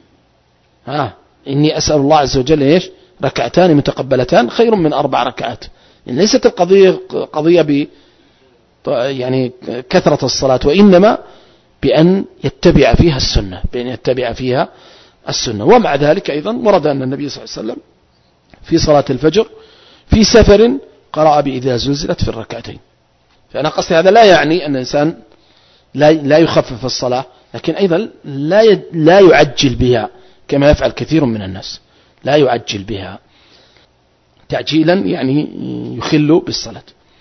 ها إني أسأل الله عز وجل إيش؟ ركعتان متقبلتان خير من أربع ركعات. يعني ليست القضية قضية يعني كثرة الصلاة، وإنما بأن يتبع فيها السنة بأن يتبع فيها السنة. ومع ذلك أيضا ورد أن النبي صلى الله عليه وسلم في صلاة الفجر في سفر قرأ بإذا زلزلت في الركعتين. فأنا قصدي هذا لا يعني أن الإنسان لا لا يخفف الصلاة، لكن أيضا لا لا يعجل بها كما يفعل كثير من الناس، لا يعجل بها تعجيلا يعني يخل بالصلاة.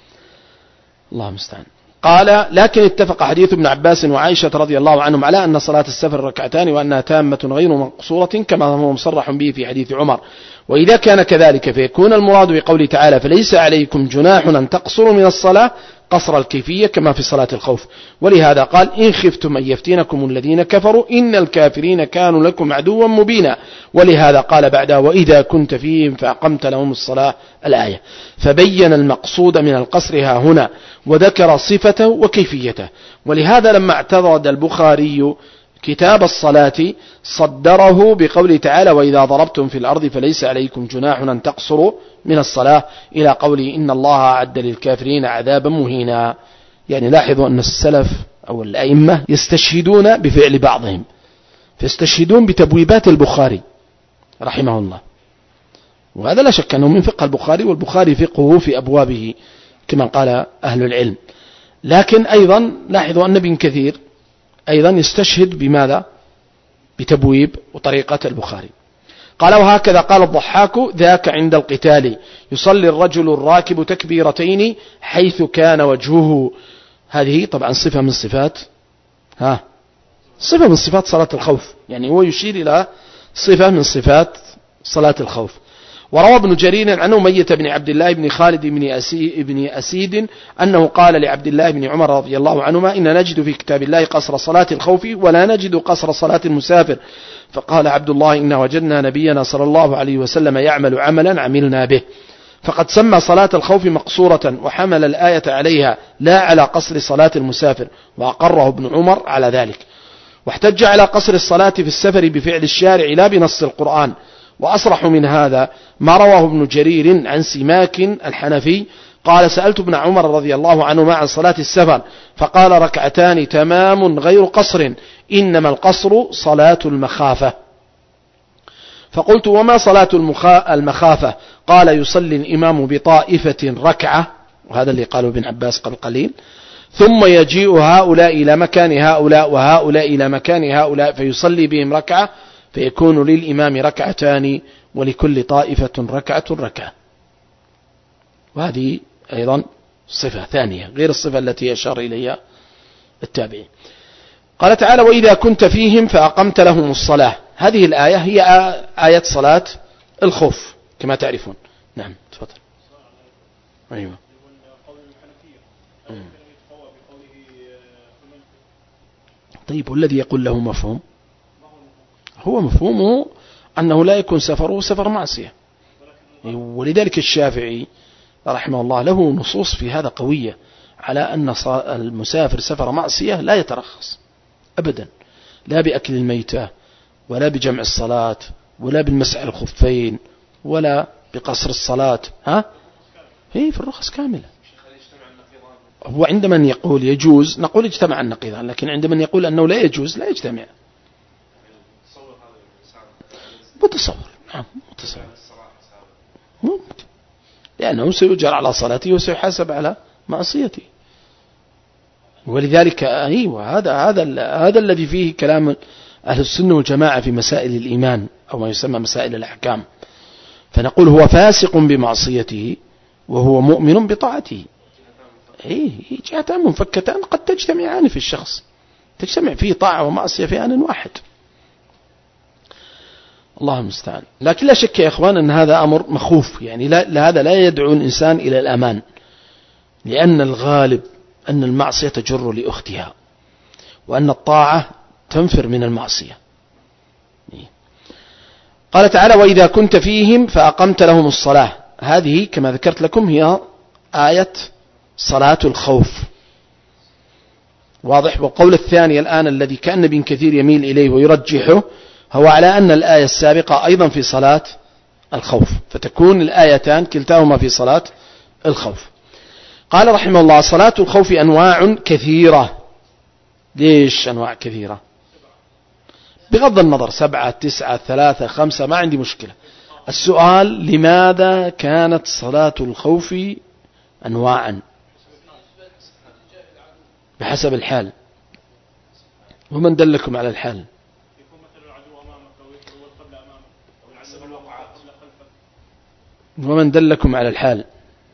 الله المستعان. قال: لكن اتفق حديث ابن عباس وعائشة رضي الله عنهم على أن صلاة السفر ركعتان وأنها تامة غير مقصورة كما هو مصرح به في حديث عمر. وإذا كان كذلك فيكون المراد بقوله تعالى: فليس عليكم جناح أن تقصروا من الصلاة قصر الكيفية كما في صلاة الخوف. ولهذا قال: إن خفتم أن يفتنكم الذين كفروا إن الكافرين كانوا لكم عدوا مبينا. ولهذا قال بعدها: وإذا كنت فيهم فأقمت لهم الصلاة الآية. فبين المقصود من القصر ها هنا وذكر صفته وكيفيته. ولهذا لما اعترض البخاري كتاب الصلاة صدره بقوله تعالى: وإذا ضربتم في الأرض فليس عليكم جناح أن تقصروا من الصلاة إلى قوله: إن الله أعد للكافرين عذابا مهينا. يعني لاحظوا أن السلف أو الأئمة يستشهدون بفعل بعضهم، فيستشهدون بتبويبات البخاري رحمه الله، وهذا لا شك أنه من فقه البخاري، والبخاري فقهه في أبوابه كما قال أهل العلم. لكن أيضا لاحظوا أن ابن كثير أيضا يستشهد بماذا؟ بتبويب وطريقة البخاري. قال: وهكذا قال الضحاك: ذاك عند القتال يصلي الرجل الراكب تكبيرتين حيث كان وجهه. هذه طبعا صفة من صفات ها صفة من صفات صلاة الخوف، يعني هو يشير إلى صفة من صفات صلاة الخوف. وروى ابن جرير عن أمية بن عبد الله بن خالد بن أسيد أنه قال لعبد الله بن عمر رضي الله عنهما: إن نجد في كتاب الله قصر صلاة الخوف ولا نجد قصر صلاة المسافر. فقال عبد الله: إن وجدنا نبينا صلى الله عليه وسلم يعمل عملا عملنا به. فقد سمى صلاة الخوف مقصورة وحمل الآية عليها لا على قصر صلاة المسافر، وأقره ابن عمر على ذلك. واحتج على قصر الصلاة في السفر بفعل الشارع لا بنص القرآن. وأصرح من هذا ما رواه ابن جرير عن سماك الحنفي قال: سألت ابن عمر رضي الله عنهما عن صلاة السفر فقال: ركعتان تمام غير قصر، إنما القصر صلاة المخافة. فقلت: وما صلاة المخافة؟ قال: يصلي الإمام بطائفة ركعة، وهذا اللي قاله ابن عباس قبل قليل، ثم يجيء هؤلاء إلى مكان هؤلاء وهؤلاء إلى مكان هؤلاء فيصلي بهم ركعة، فيكون للإمام ركعتان ولكل طائفة ركعة ركعة. وهذه أيضا صفة ثانية غير الصفة التي أشار إليها التابعين. قال تعالى: وإذا كنت فيهم فأقمت لهم الصلاة. هذه الآية هي آية صلاة الخوف كما تعرفون. نعم تفضل. أيوة. طيب والذي يقول له مفهوم؟ هو مفهومه أنه لا يكون سفره سفر معصية، ولذلك الشافعي رحمه الله له نصوص في هذا قوية على أن المسافر سفر معصية لا يترخص أبدا، لا بأكل الميتة ولا بجمع الصلاة ولا بالمسح الخفين ولا بقصر الصلاة. ها هي في الرخص كاملة. هو عندما يقول يجوز نقول اجتمع النقيضان، لكن عندما يقول أنه لا يجوز لا يجتمع. متصور. نعم متصور ممكن، لأنه سيجر على صلاته وسيحاسب على معصيته. ولذلك أيوة هذا هذا هذا الذي فيه كلام أهل السنة والجماعة في مسائل الإيمان أو ما يسمى مسائل الأحكام. فنقول هو فاسق بمعصيته وهو مؤمن بطاعته. إيه جهتان منفكتان قد تجتمعان في الشخص، تجتمع فيه طاعة ومعصية في آن واحد. الله المستعان. لكن لا شك يا إخوان أن هذا أمر مخوف، يعني لا هذا لا يدعو الإنسان إلى الأمان، لأن الغالب أن المعصية تجر لأختها وأن الطاعة تنفر من المعصية. قال تعالى: وإذا كنت فيهم فأقمت لهم الصلاة. هذه كما ذكرت لكم هي آية صلاة الخوف، واضح. والقول الثاني الآن الذي كأن ابن كثير يميل إليه ويرجحه هو على أن الآية السابقة أيضا في صلاة الخوف، فتكون الآيتان كلتاهما في صلاة الخوف. قال رحمه الله: صلاة الخوف أنواع كثيرة. ليش أنواع كثيرة؟ بغض النظر سبعة تسعة ثلاثة خمسة ما عندي مشكلة. السؤال: لماذا كانت صلاة الخوف أنواعا؟ بحسب الحال. ومن دلكم على الحال؟ ومن دلكم على الحال؟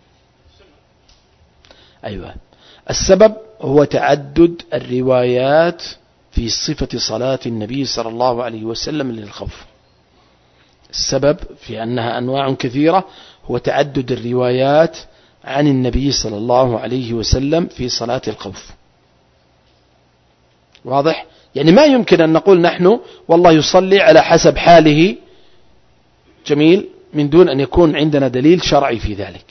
أيوة، السبب هو تعدد الروايات في صفة صلاة النبي صلى الله عليه وسلم للخوف. السبب في أنها أنواع كثيرة هو تعدد الروايات عن النبي صلى الله عليه وسلم في صلاة الخوف. واضح؟ يعني ما يمكن أن نقول نحن والله يصلي على حسب حاله، جميل، من دون أن يكون عندنا دليل شرعي في ذلك.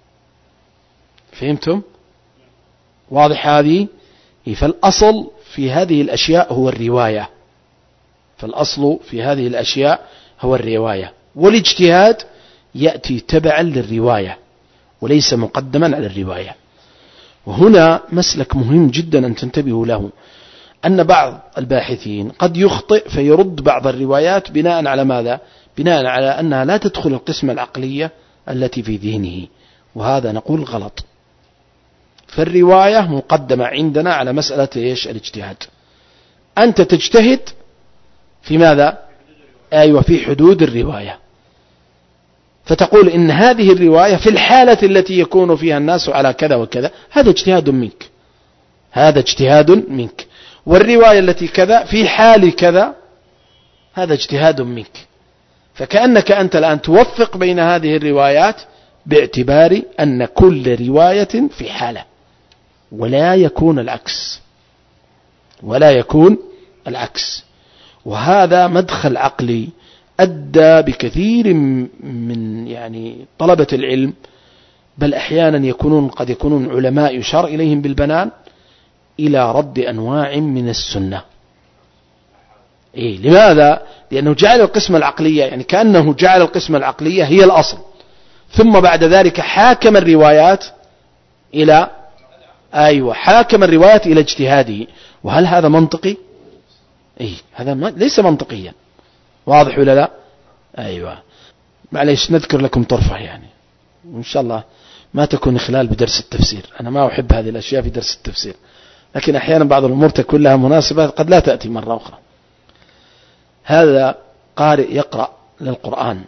فهمتم؟ واضح هذه؟ فالأصل في هذه الأشياء هو الرواية. فالأصل في هذه الأشياء هو الرواية، والاجتهاد يأتي تبعا للرواية وليس مقدما على الرواية. وهنا مسلك مهم جدا أن تنتبهوا له، أن بعض الباحثين قد يخطئ فيرد بعض الروايات بناء على ماذا؟ بناء على أنها لا تدخل القسمة العقلية التي في ذهنه، وهذا نقول غلط. فالرواية مقدمة عندنا على مسألة إيش؟ الاجتهاد. أنت تجتهد في ماذا؟ أيوة، في حدود الرواية، فتقول إن هذه الرواية في الحالة التي يكون فيها الناس على كذا وكذا، هذا اجتهاد منك، هذا اجتهاد منك. والرواية التي كذا في حال كذا، هذا اجتهاد منك. فكأنك أنت الآن توفق بين هذه الروايات باعتبار أن كل رواية في حالة، ولا يكون العكس، ولا يكون العكس. وهذا مدخل عقلي أدى بكثير من يعني طلبة العلم، بل أحيانا يكونون قد يكونون علماء يشار إليهم بالبنان، إلى رد أنواع من السنة. إيه؟ لماذا؟ لأنه جعل القسمة العقلية، يعني كأنه جعل القسمة العقلية هي الأصل، ثم بعد ذلك حاكم الروايات إلى أيوة حاكم الروايات إلى اجتهاده. وهل هذا منطقي؟ إيه، هذا ليس منطقيا. واضح ولا لا؟ أيوة. معليش نذكر لكم طرفة يعني، وإن شاء الله ما تكون خلال بدرس التفسير. أنا ما أحب هذه الأشياء في درس التفسير، لكن أحيانا بعض الأمور تكون لها مناسبة قد لا تأتي مرة أخرى. هذا قارئ يقرأ للقرآن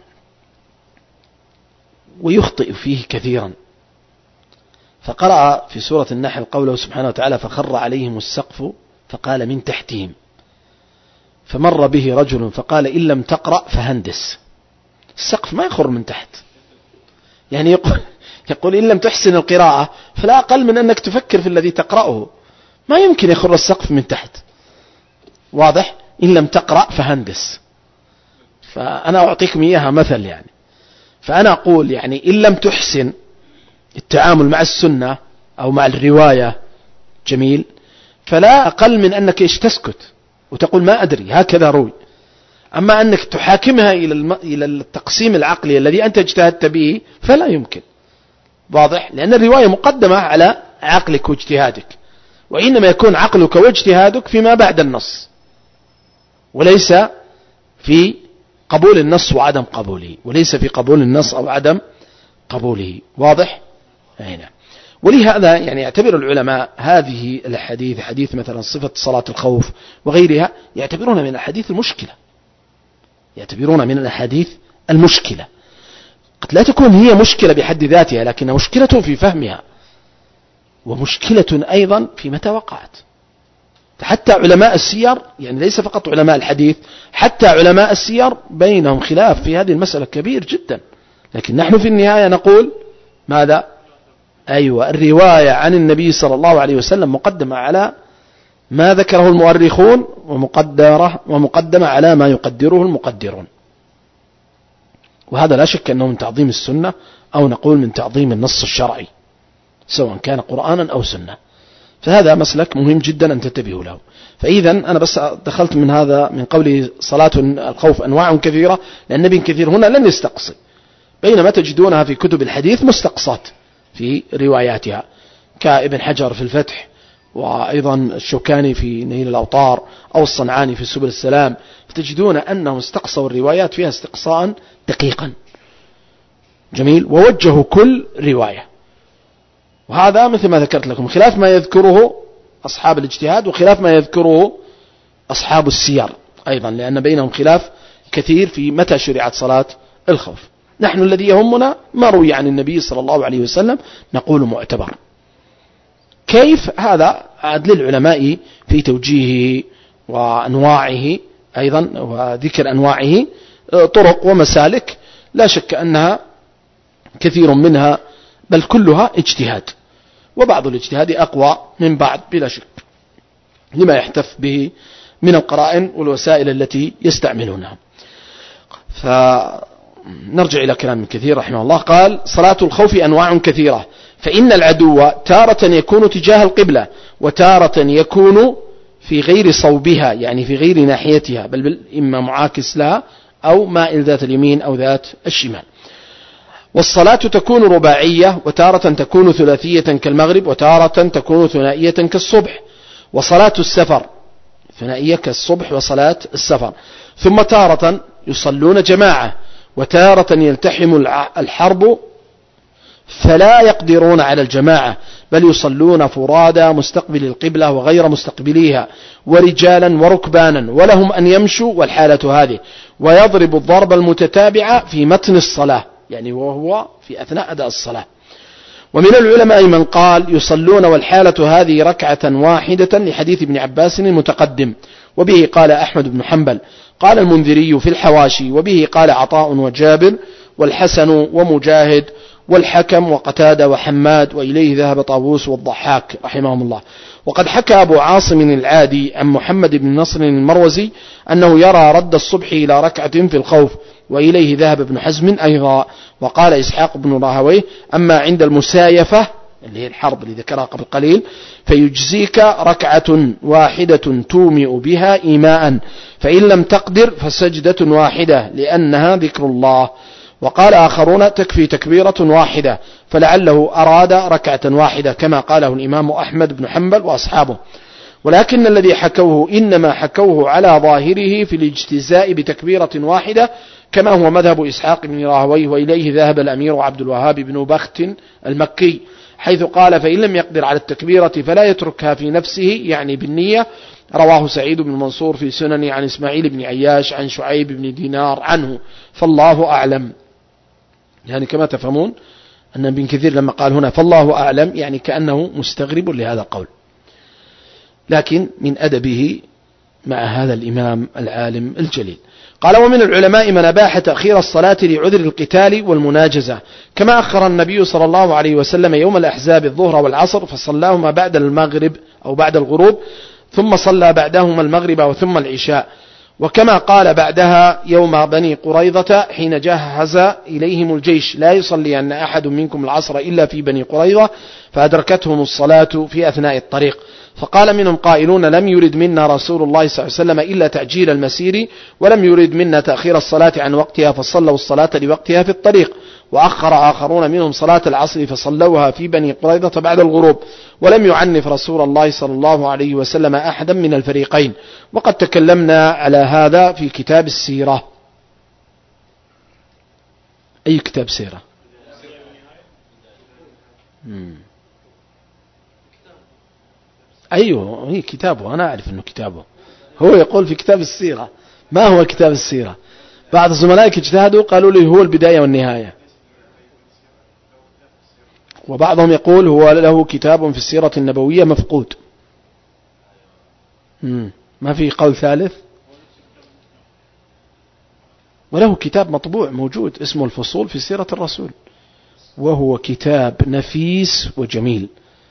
ويخطئ فيه كثيرا، فقرأ في سورة النحل قوله سبحانه وتعالى: فخر عليهم السقف فقال من تحتهم. فمر به رجل فقال: إن لم تقرأ فهندس. السقف ما يخر من تحت، يعني يقول, يقول إن لم تحسن القراءة فلا أقل من أنك تفكر في الذي تقرأه، ما يمكن يخر السقف من تحت. واضح؟ إن لم تقرأ فهندس. فأنا أعطيكم إياها مثل يعني. فأنا أقول يعني إن لم تحسن التعامل مع السنة أو مع الرواية، جميل، فلا أقل من أنك إيش تسكت وتقول ما أدري هكذا روي. أما أنك تحاكمها إلى التقسيم العقلي الذي أنت اجتهدت به فلا يمكن. واضح؟ لأن الرواية مقدمة على عقلك واجتهادك، وإنما يكون عقلك واجتهادك فيما بعد النص، وليس في قبول النص وعدم قبوله، وليس في قبول النص أو عدم قبوله. واضح؟ هنا. ولهذا يعني يعتبر العلماء هذه الحديث، حديث مثلا صفة صلاة الخوف وغيرها، يعتبرون من الحديث المشكلة، يعتبرون من الحديث المشكلة. قد لا تكون هي مشكلة بحد ذاتها، لكن مشكلة في فهمها، ومشكلة أيضا في متى وقعت. حتى علماء السير، يعني ليس فقط علماء الحديث، حتى علماء السير بينهم خلاف في هذه المسألة كبير جدا. لكن نحن في النهاية نقول ماذا؟ أيوة، الرواية عن النبي صلى الله عليه وسلم مقدمة على ما ذكره المؤرخون، ومقدرة ومقدمة على ما يقدره المقدرون. وهذا لا شك أنه من تعظيم السنة، أو نقول من تعظيم النص الشرعي، سواء كان قرآنا أو سنة. فهذا مسلك مهم جدا أن تنتبهوا له. فإذا أنا بس دخلت من هذا من قوله صلاة الخوف أنواع كثيرة، لأن ابن كثير هنا لن يستقصي، بينما تجدونها في كتب الحديث مستقصات في رواياتها. كابن حجر في الفتح، وأيضا الشوكاني في نيل الأوطار، أو الصنعاني في سبل السلام، فتجدون أنهم استقصوا الروايات فيها استقصاء دقيقا جميل، ووجهوا كل رواية. وهذا مثل ما ذكرت لكم خلاف ما يذكره أصحاب الاجتهاد وخلاف ما يذكره أصحاب السير أيضا، لأن بينهم خلاف كثير في متى شرعت صلاة الخوف. نحن الذي يهمنا ما روي عن النبي صلى الله عليه وسلم نقول معتبر. كيف؟ هذا عاد للعلماء في توجيهه وأنواعه أيضا، وذكر أنواعه طرق ومسالك لا شك أنها كثير منها بل كلها اجتهاد، وبعض الاجتهاد أقوى من بعض بلا شك لما يحتف به من القرائن والوسائل التي يستعملونها. فنرجع إلى كلام كثير رحمه الله. قال: صلاة الخوف أنواع كثيرة، فإن العدو تارة يكون تجاه القبلة، وتارة يكون في غير صوبها، يعني في غير ناحيتها، بل إما معاكس لها أو مائل ذات اليمين أو ذات الشمال. والصلاة تكون رباعية، وتارة تكون ثلاثية كالمغرب، وتارة تكون ثنائية كالصبح. وصلاة السفر ثنائية كالصبح وصلاة السفر. ثم تارة يصلون جماعة، وتارة يلتحم الحرب فلا يقدرون على الجماعة، بل يصلون فرادى مستقبل القبلة وغير مستقبليها، ورجالا وركبانا، ولهم أن يمشوا والحالة هذه، ويضرب الضرب المتتابع في متن الصلاة، يعني وهو في أثناء أداء الصلاة. ومن العلماء من قال يصلون والحالة هذه ركعة واحدة لحديث ابن عباس المتقدم، وبه قال أحمد بن حنبل. قال المنذري في الحواشي: وبه قال عطاء وجابر والحسن ومجاهد والحكم وقتادة وحماد، وإليه ذهب طاووس والضحاك رحمهم الله. وقد حكى أبو عاصم العادي عن محمد بن نصر المروزي أنه يرى رد الصبح إلى ركعة في الخوف، وإليه ذهب ابن حزم أيضا. وقال إسحاق بن راهويه: أما عند المسايفة اللي هي الحرب اللي ذكرها قبل قليل فيجزيك ركعة واحدة تومئ بها إيماء، فإن لم تقدر فسجدة واحدة لأنها ذكر الله. وقال آخرون: تكفي تكبيرة واحدة، فلعله أراد ركعة واحدة كما قاله الإمام أحمد بن حنبل وأصحابه. ولكن الذي حكوه إنما حكوه على ظاهره في الاجتزاء بتكبيرة واحدة، كما هو مذهب إسحاق بن راهويه، وإليه ذهب الأمير عبد الوهاب بن بخت المكي، حيث قال: فإن لم يقدر على التكبيرة فلا يتركها في نفسه، يعني بالنية. رواه سعيد بن منصور في سنن عن إسماعيل بن عياش عن شعيب بن دينار عنه، فالله أعلم. يعني كما تفهمون أن ابن كثير لما قال هنا فالله أعلم يعني كأنه مستغرب لهذا القول، لكن من أدبه مع هذا الإمام العالم الجليل. قال: ومن العلماء من أباح تأخير الصلاة لعذر القتال والمناجزة، كما أخر النبي صلى الله عليه وسلم يوم الأحزاب الظهر والعصر فصلاهما بعد المغرب أو بعد الغروب، ثم صلى بعدهما المغرب وثم العشاء. وكما قال بعدها يوم بني قريظة حين جهز إليهم الجيش: لا يصلي أن أحد منكم العصر إلا في بني قريظة، فأدركتهم الصلاة في أثناء الطريق. فقال منهم قائلون: لم يرد منا رسول الله صلى الله عليه وسلم إلا تعجيل المسير، ولم يرد منا تأخير الصلاة عن وقتها، فصلوا الصلاة لوقتها في الطريق. وأخر آخرون منهم صلاة العصر فصلوها في بني قريظة بعد الغروب، ولم يعنف رسول الله صلى الله عليه وسلم أحدا من الفريقين. وقد تكلمنا على هذا في كتاب السيرة. أي كتاب سيرة؟ مم. أيوه هي كتابه، أنا أعرف أنه كتابه، هو يقول في كتاب السيرة. ما هو كتاب السيرة؟ بعض زملائك اجتهدوا قالوا لي هو البداية والنهاية، وبعضهم يقول هو له كتاب في السيرة النبوية مفقود. مم. ما في قول ثالث. وله كتاب مطبوع موجود اسمه الفصول في سيرة الرسول، وهو كتاب نفيس وجميل،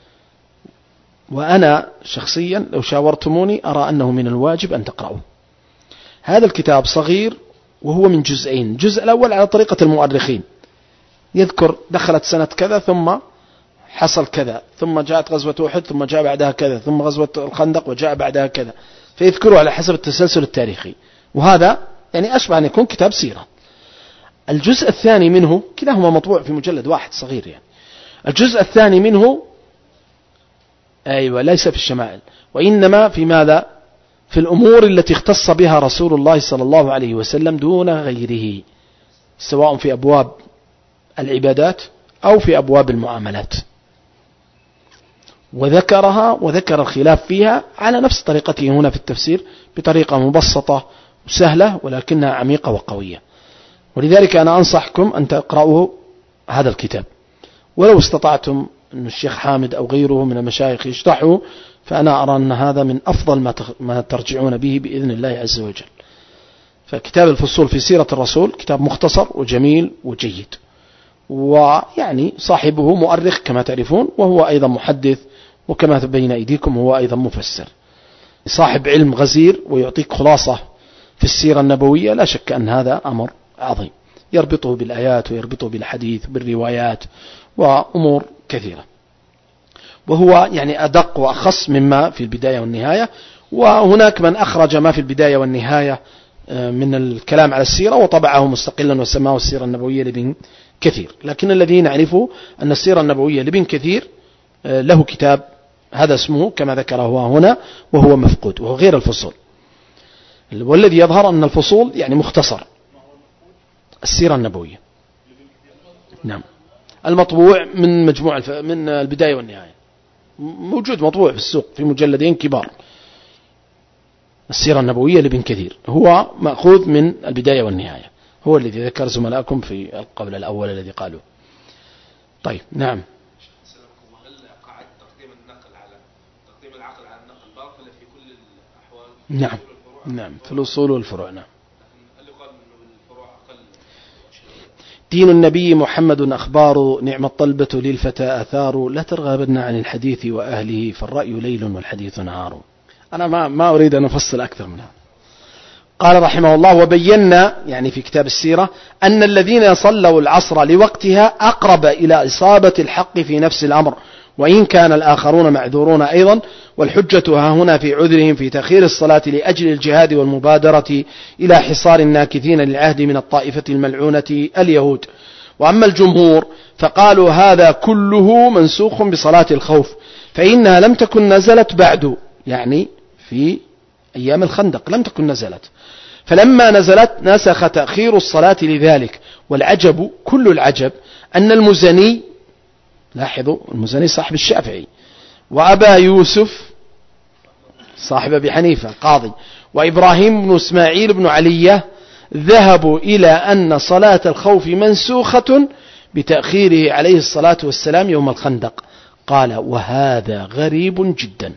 وأنا شخصيا لو شاورتموني أرى أنه من الواجب أن تقرأوه. هذا الكتاب صغير وهو من جزئين. الجزء الأول على طريقة المؤرخين، يذكر دخلت سنة كذا ثم حصل كذا، ثم جاءت غزوة أحد ثم جاء بعدها كذا، ثم غزوة الخندق وجاء بعدها كذا، فيذكروا على حسب التسلسل التاريخي. وهذا يعني أشبه أن يكون كتاب سيرة. الجزء الثاني منه كلاهما مطبوع في مجلد واحد صغير، يعني الجزء الثاني منه أيوة ليس في الشمائل، وإنما في ماذا؟ في الأمور التي اختص بها رسول الله صلى الله عليه وسلم دون غيره، سواء في أبواب العبادات أو في أبواب المعاملات، وذكرها وذكر الخلاف فيها على نفس طريقته هنا في التفسير بطريقة مبسطة وسهلة ولكنها عميقة وقوية. ولذلك أنا أنصحكم أن تقرأوا هذا الكتاب، ولو استطعتم أن الشيخ حامد أو غيره من المشايخ يشرحوا، فأنا أرى أن هذا من أفضل ما ترجعون به بإذن الله عز وجل. فكتاب الفصول في سيرة الرسول كتاب مختصر وجميل وجيد، ويعني صاحبه مؤرخ كما تعرفون، وهو أيضا محدث، وكما بين أيديكم هو أيضا مفسر، صاحب علم غزير ويعطيك خلاصة في السيرة النبوية. لا شك أن هذا أمر عظيم، يربطه بالآيات ويربطه بالحديث بالروايات وأمور كثيرة، وهو يعني أدق وأخص مما في البداية والنهاية. وهناك من أخرج ما في البداية والنهاية من الكلام على السيرة وطبعه مستقلا وسماه السيرة النبوية لابن كثير، لكن الذين يعرفوا أن السيرة النبوية لابن كثير له كتاب هذا اسمه كما ذكره هو هنا، وهو مفقود وهو غير الفصول. والذي يظهر أن الفصول يعني مختصر السيرة النبوية. نعم، المطبوع من مجموع الف... من البداية والنهاية، موجود مطبوع في السوق في مجلدين كبار. السيرة النبوية لابن كثير هو مأخوذ من البداية والنهاية، هو الذي ذكر زملائكم في القول الأول الذي قالوا. طيب نعم. هل قاعدة تقديم النقل على تقديم العقل على النقل باطلة في كل الأحوال؟ نعم نعم، في الأصول والفروع. نعم. دين النبي محمد أخبار، نعم الطلبة للفتى آثار، لا ترغبن عن الحديث وأهله، فالرأي ليل والحديث نهار. أنا ما ما أريد أن أفصل أكثر منها. قال رحمه الله: وبينا يعني في كتاب السيرة أن الذين صلوا العصر لوقتها أقرب إلى إصابة الحق في نفس الأمر، وإن كان الآخرون معذورون أيضا، والحجة ها هنا في عذرهم في تأخير الصلاة لأجل الجهاد والمبادرة إلى حصار الناكثين للعهد من الطائفة الملعونة اليهود. وأما الجمهور فقالوا هذا كله منسوخ بصلاة الخوف، فإنها لم تكن نزلت بعد، يعني في أيام الخندق لم تكن نزلت، فلما نزلت نسخ تأخير الصلاة لذلك. والعجب كل العجب أن المزني، لاحظوا المزني صاحب الشافعي، وأبا يوسف صاحب أبي حنيفة قاضي، وإبراهيم بن إسماعيل بن علية ذهبوا إلى أن صلاة الخوف منسوخة بتأخيره عليه الصلاة والسلام يوم الخندق. قال: وهذا غريب جدا،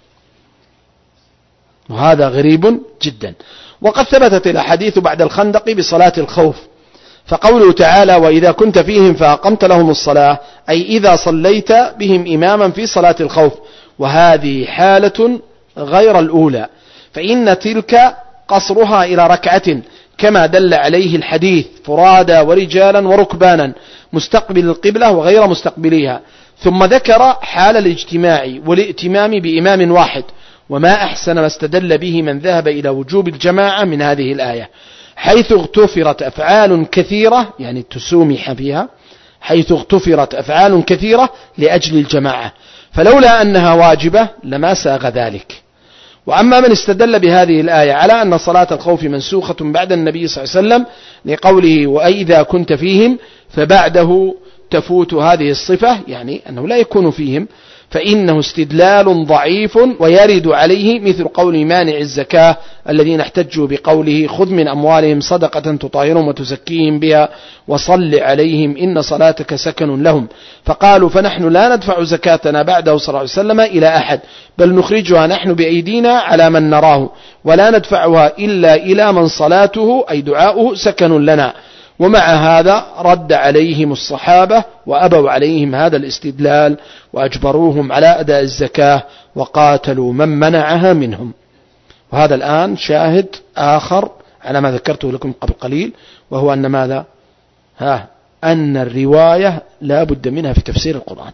وهذا غريب جدا. وقد ثبتت الأحاديث بعد الخندق بصلاة الخوف، فقوله تعالى: وإذا كنت فيهم فأقمت لهم الصلاة، أي إذا صليت بهم إماما في صلاة الخوف، وهذه حالة غير الأولى، فإن تلك قصرها إلى ركعة كما دل عليه الحديث، فرادا ورجالا وركبانا، مستقبل القبلة وغير مستقبليها. ثم ذكر حال الاجتماع والائتمام بإمام واحد، وما أحسن ما استدل به من ذهب إلى وجوب الجماعة من هذه الآية، حيث اغتفرت أفعال كثيرة، يعني تسومح فيها، حيث اغتفرت أفعال كثيرة لأجل الجماعة، فلولا أنها واجبة لما ساغ ذلك. وأما من استدل بهذه الآية على أن صلاة الخوف منسوخة بعد النبي صلى الله عليه وسلم لقوله: وإذا كنت فيهم، فبعده تفوت هذه الصفة، يعني أنه لا يكون فيهم، فإنه استدلال ضعيف، ويرد عليه مثل قول مانع الزكاة الذين احتجوا بقوله: خذ من أموالهم صدقة تطهرهم وتزكيهم بها وصل عليهم إن صلاتك سكن لهم. فقالوا: فنحن لا ندفع زكاتنا بعده صلى الله عليه وسلم إلى أحد، بل نخرجها نحن بأيدينا على من نراه، ولا ندفعها إلا إلى من صلاته أي دعاؤه سكن لنا. ومع هذا رد عليهم الصحابة وأبوا عليهم هذا الاستدلال، وأجبروهم على أداء الزكاة، وقاتلوا من منعها منهم. وهذا الآن شاهد آخر على ما ذكرته لكم قبل قليل، وهو أن ماذا؟ ها أن الرواية لا بد منها في تفسير القرآن،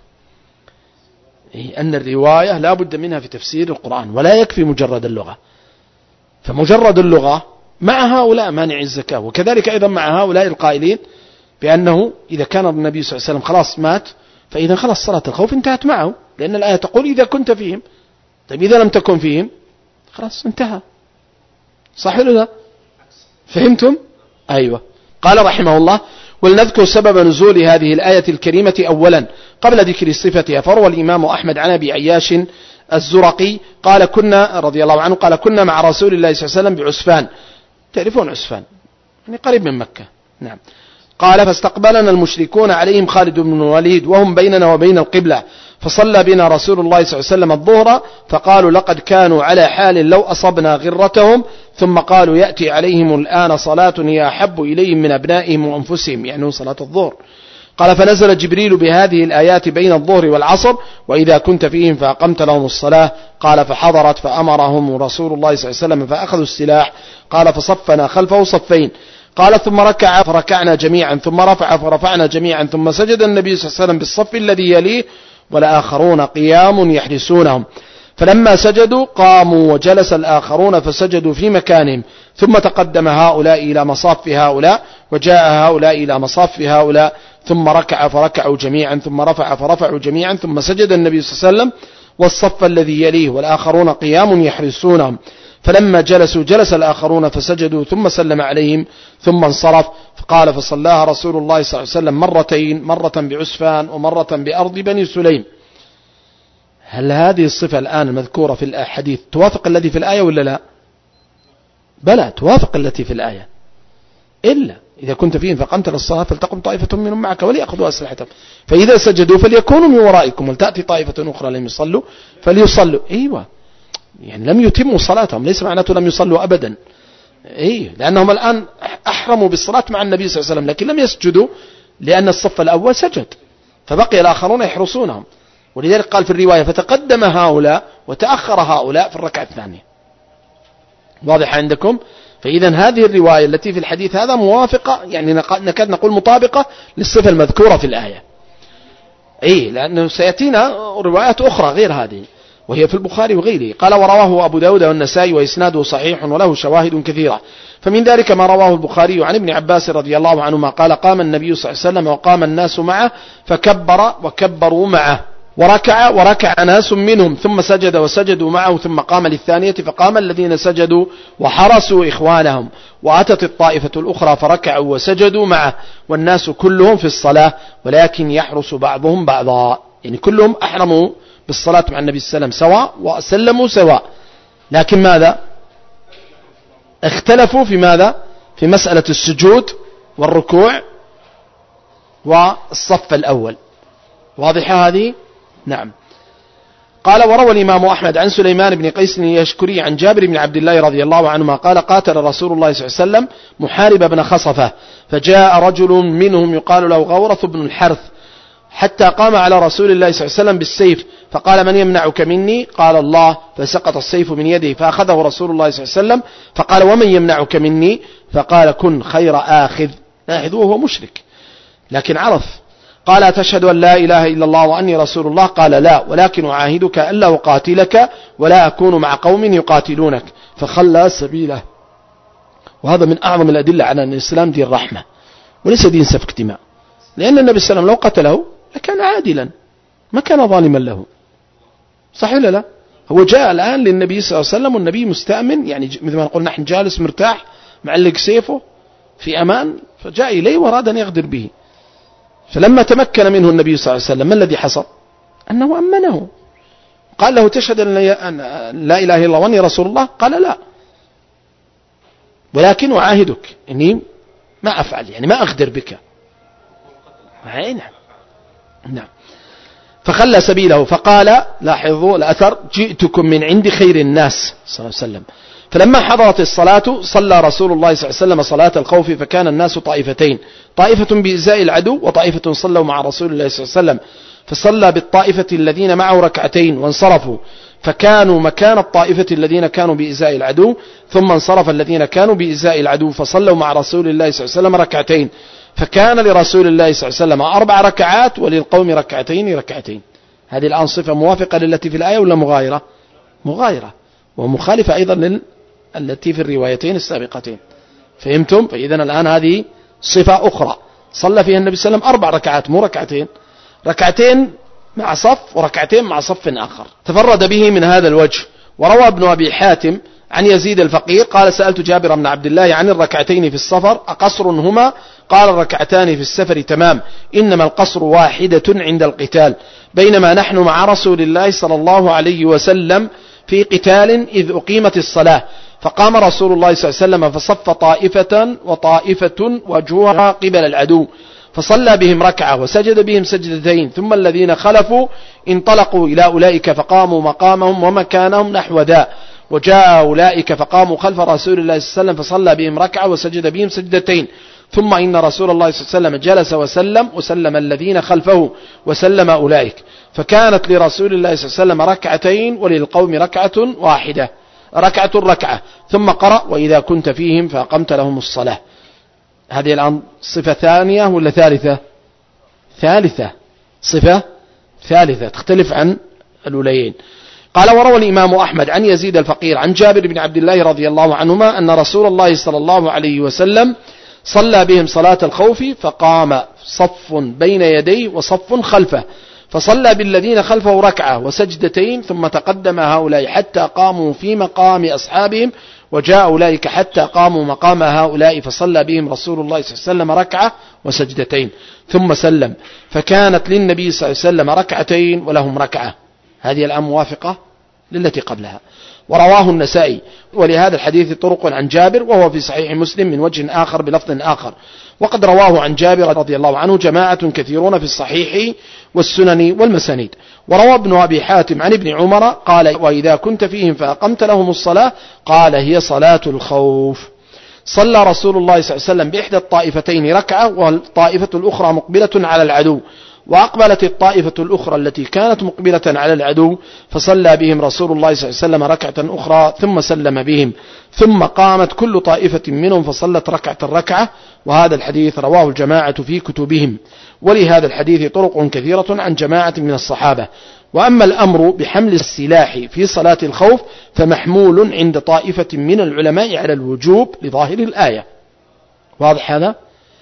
أن الرواية لا بد منها في تفسير القرآن، ولا يكفي مجرد اللغة. فمجرد اللغة مع هؤلاء مانع الزكاة، وكذلك أيضا مع هؤلاء القائلين بأنه إذا كان النبي صلى الله عليه وسلم خلاص مات، فإذا خلاص صلاة الخوف انتهت معه، لأن الآية تقول: إذا كنت فيهم، طيب إذا لم تكن فيهم خلاص انتهى، صح ولا لا؟ فهمتم؟ أيوة. قال رحمه الله: ولنذكر سبب نزول هذه الآية الكريمة أولا قبل ذكر صفتها. فروى الإمام أحمد عن أبي عياش الزرقي قال كنا رضي الله عنه قال كنا مع رسول الله صلى الله عليه وسلم بعسفان، تعرفون عسفان يعني قريب من مكة، نعم. قال فاستقبلنا المشركون عليهم خالد بن الوليد وهم بيننا وبين القبلة، فصلى بنا رسول الله صلى الله عليه وسلم الظهر، فقالوا لقد كانوا على حال لو أصبنا غرتهم، ثم قالوا يأتي عليهم الآن صلاة هي أحب إليهم من أبنائهم وأنفسهم، يعني صلاة الظهر. قال فنزل جبريل بهذه الآيات بين الظهر والعصر: وإذا كنت فيهم فأقمت لهم الصلاة. قال فحضرت فأمرهم رسول الله صلى الله عليه وسلم فأخذوا السلاح. قال فصفنا خلفه صفين. قال ثم ركع فركعنا جميعا، ثم رفع فرفعنا جميعا، ثم سجد النبي صلى الله عليه وسلم بالصف الذي يليه والآخرون قيام يحرسونهم، فلما سجدوا قاموا وجلس الآخرون فسجدوا في مكانهم، ثم تقدم هؤلاء إلى مصاف هؤلاء وجاء هؤلاء إلى مصاف هؤلاء، ثم ركع فركعوا جميعا، ثم رفع فرفعوا جميعا، ثم سجد النبي صلى الله عليه وسلم والصف الذي يليه والآخرون قيام يحرسونهم، فلما جلسوا جلس الآخرون فسجدوا، ثم سلم عليهم ثم انصرف. فقال فصلاها رسول الله صلى الله عليه وسلم مرتين، مرة بعسفان ومرة بأرض بني سليم. هل هذه الصفة الآن المذكورة في الحديث توافق الذي في الآية ولا لا؟ بلى توافق التي في الآية، إلا إذا كنت فيهم فقمت للصلاة فلتقم طائفة منهم معك وليأخذوا أسلحتهم، فإذا سجدوا فليكونوا من ورائكم ولتأتي طائفة أخرى لم يصلوا فليصلوا. أيوة، يعني لم يتموا صلاتهم، ليس معناته لم يصلوا أبدا، أيه، لأنهم الآن أحرموا بالصلاة مع النبي صلى الله عليه وسلم، لكن لم يسجدوا لأن الصف الأول سجد، فبقي الآخرون يحرسونهم. ولذلك قال في الرواية فتقدم هؤلاء وتأخر هؤلاء في الركعة الثانية. واضح عندكم؟ فإذا هذه الرواية التي في الحديث هذا موافقة، يعني نكاد نقول مطابقة للصفة المذكورة في الآية، أي، لأنه سيأتينا روايات أخرى غير هذه وهي في البخاري وغيره. قال ورواه أبو داود والنسائي وإسناده صحيح وله شواهد كثيرة، فمن ذلك ما رواه البخاري عن ابن عباس رضي الله عنهما قال قام النبي صلى الله عليه وسلم وقام الناس معه فكبر وكبروا معه، وركع وركع ناس منهم، ثم سجد وسجدوا معه، ثم قام للثانية فقام الذين سجدوا وحرسوا إخوانهم، وأتت الطائفة الأخرى فركعوا وسجدوا معه، والناس كلهم في الصلاة ولكن يحرس بعضهم بعضا، يعني كلهم أحرموا بالصلاة مع النبي صلى الله عليه وسلم سواء وسلموا سواء، لكن ماذا؟ اختلفوا في ماذا؟ في مسألة السجود والركوع والصف الأول. واضحة هذه؟ نعم. قال وروى الإمام أحمد عن سليمان بن قيس اليشكري عن جابر بن عبد الله رضي الله عنهما قال قاتل رسول الله صلى الله عليه وسلم محارب بن خصفة، فجاء رجل منهم يقال له غورث بن الحرث حتى قام على رسول الله صلى الله عليه وسلم بالسيف، فقال من يمنعك مني؟ قال الله، فسقط السيف من يده، فأخذه رسول الله صلى الله عليه وسلم فقال ومن يمنعك مني؟ فقال كن خير آخذ. لاحظوا وهو مشرك لكن عرف. قال تشهد أن لا إله إلا الله وأني رسول الله؟ قال لا، ولكن أعاهدك ألا أقاتلك ولا أكون مع قوم يقاتلونك، فخلى سبيله. وهذا من أعظم الأدلة على أن الإسلام دين رحمة وليس دين سفك دماء، لأن النبي صلى الله عليه وسلم لو قتله لكان عادلا ما كان ظالما له، صح ولا لا؟ هو جاء الآن للنبي صلى الله عليه وسلم والنبي مستأمن، يعني مثل ما نقول نحن جالس مرتاح معلق سيفه في أمان، فجاء إليه وأراد أن يغدر به، فلما تمكن منه النبي صلى الله عليه وسلم ما الذي حصل؟ أنه أمنه، قال له تشهد أن لا إله إلا الله وأني رسول الله؟ قال لا، ولكن أعاهدك إني ما أفعل، يعني ما أغدر بك. نعم نعم. فخلى سبيله فقال، لاحظوا الأثر، جئتكم من عند خير الناس صلى الله عليه وسلم. فلما حضرت الصلاة صلى رسول الله صلى الله عليه وسلم صلاة الخوف، فكان الناس طائفتين، طائفة بإزاء العدو وطائفة صلوا مع رسول الله صلى الله عليه وسلم، فصلى بالطائفة الذين معه ركعتين وانصرفوا، فكانوا مكان الطائفة الذين كانوا بإزاء العدو، ثم انصرف الذين كانوا بإزاء العدو فصلوا مع رسول الله صلى الله عليه وسلم ركعتين، فكان لرسول الله صلى الله عليه وسلم أربع ركعات وللقوم ركعتين ركعتين. هذه الآن صفة موافقة للتي في الآية ولا مغايرة؟ مغايرة، ومخالفة أيضا للتي في الروايتين السابقتين. فهمتم؟ فإذا الآن هذه صفة أخرى صلى فيها النبي صلى الله عليه وسلم أربع ركعات مو ركعتين. ركعتين مع صف وركعتين مع صف آخر. تفرد به من هذا الوجه. وروى ابن أبي حاتم عن يزيد الفقير قال سألت جابر بن عبد الله عن الركعتين في السفر أقصر هما؟ قال الركعتان في السفر تمام، إنما القصر واحدة عند القتال. بينما نحن مع رسول الله صلى الله عليه وسلم في قتال إذ أقيمت الصلاة، فقام رسول الله صلى الله عليه وسلم فصف طائفة وطائفة وجهها قبل العدو، فصلى بهم ركعة وسجد بهم سجدتين، ثم الذين خلفوا انطلقوا إلى أولئك فقاموا مقامهم ومكانهم نحو ذا، وجاء أولئك فقاموا خلف رسول الله صلى الله عليه وسلم فصلى بهم ركعة وسجد بهم سجدتين، ثم إن رسول الله صلى الله عليه وسلم جلس وسلم وسلم الذين خلفه وسلم أولئك، فكانت لرسول الله صلى الله عليه وسلم ركعتين وللقوم ركعة واحدة، ركعة ركعة، ثم قرأ وإذا كنت فيهم فأقمت لهم الصلاة. هذه الآن صفة ثانية ولا ثالثة؟ ثالثة، صفة ثالثة تختلف عن الأوليين. قال وروى الإمام أحمد عن يزيد الفقير عن جابر بن عبد الله رضي الله عنهما أن رسول الله صلى الله عليه وسلم صلى بهم صلاة الخوف، فقام صف بين يديه وصف خلفه، فصلى بالذين خلفه ركعة وسجدتين، ثم تقدم هؤلاء حتى قاموا في مقام أصحابهم، وجاء أولئك حتى قاموا مقام هؤلاء، فصلى بهم رسول الله صلى الله عليه وسلم ركعة وسجدتين ثم سلم، فكانت للنبي صلى الله عليه وسلم ركعتين ولهم ركعة. هذه الآن موافقة للتي قبلها. ورواه النسائي ولهذا الحديث طرق عن جابر، وهو في صحيح مسلم من وجه آخر بلفظ آخر، وقد رواه عن جابر رضي الله عنه جماعة كثيرون في الصحيح والسنن والمسانيد. وروى ابن أبي حاتم عن ابن عمر قال وإذا كنت فيهم فأقمت لهم الصلاة قال هي صلاة الخوف. صلى رسول الله صلى الله عليه وسلم بإحدى الطائفتين ركعة والطائفة الأخرى مقبلة على العدو، وأقبلت الطائفة الأخرى التي كانت مقبلة على العدو، فصلى بهم رسول الله صلى الله عليه وسلم ركعة أخرى ثم سلم بهم، ثم قامت كل طائفة منهم فصلت ركعة ركعة. وهذا الحديث رواه الجماعة في كتبهم، ولهذا الحديث طرق كثيرة عن جماعة من الصحابة. وأما الأمر بحمل السلاح في صلاة الخوف فمحمول عند طائفة من العلماء على الوجوب لظاهر الآية. واضح هذا؟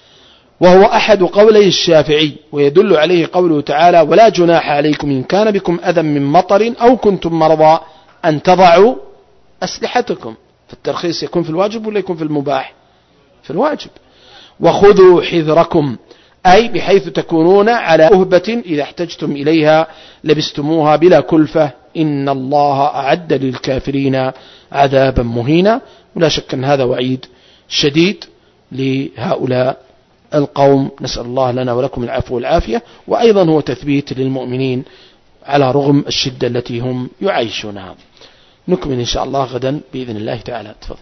وهو أحد قولي الشافعي، ويدل عليه قوله تعالى ولا جناح عليكم إن كان بكم أذى من مطر أو كنتم مرضى أن تضعوا أسلحتكم. فالترخيص يكون في الواجب ولا يكون في المباح؟ في الواجب. وخذوا حذركم، أي بحيث تكونون على أهبة إذا احتجتم إليها لبستموها بلا كلفة، إن الله أعد للكافرين عذابا مهينا. ولا شك أن هذا وعيد شديد لهؤلاء القوم، نسأل الله لنا ولكم العفو والعافية، وأيضا هو تثبيت للمؤمنين على رغم الشدة التي هم يعيشونها. نكمل إن شاء الله غدا بإذن الله تعالى. تفضل.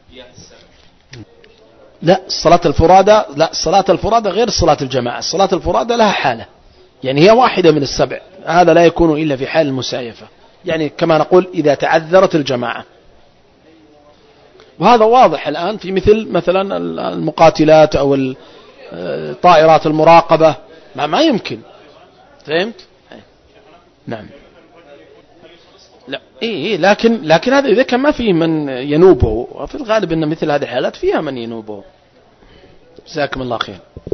لا الصلاة الفرادة، لا الصلاة الفرادة غير صلاة الجماعة. الصلاة الفرادة لها حالة، يعني هي واحدة من السبع، هذا لا يكون إلا في حال المسايفة، يعني كما نقول إذا تعذرت الجماعة. وهذا واضح الآن في مثل مثلا المقاتلات أو طائرات المراقبة، ما, ما يمكن. فهمت؟ نعم. لا إيه لكن لكن هذا إذا كان ما فيه من ينوبه، وفي الغالب أن مثل هذه الحالات فيها من ينوبه. جزاكم الله خير.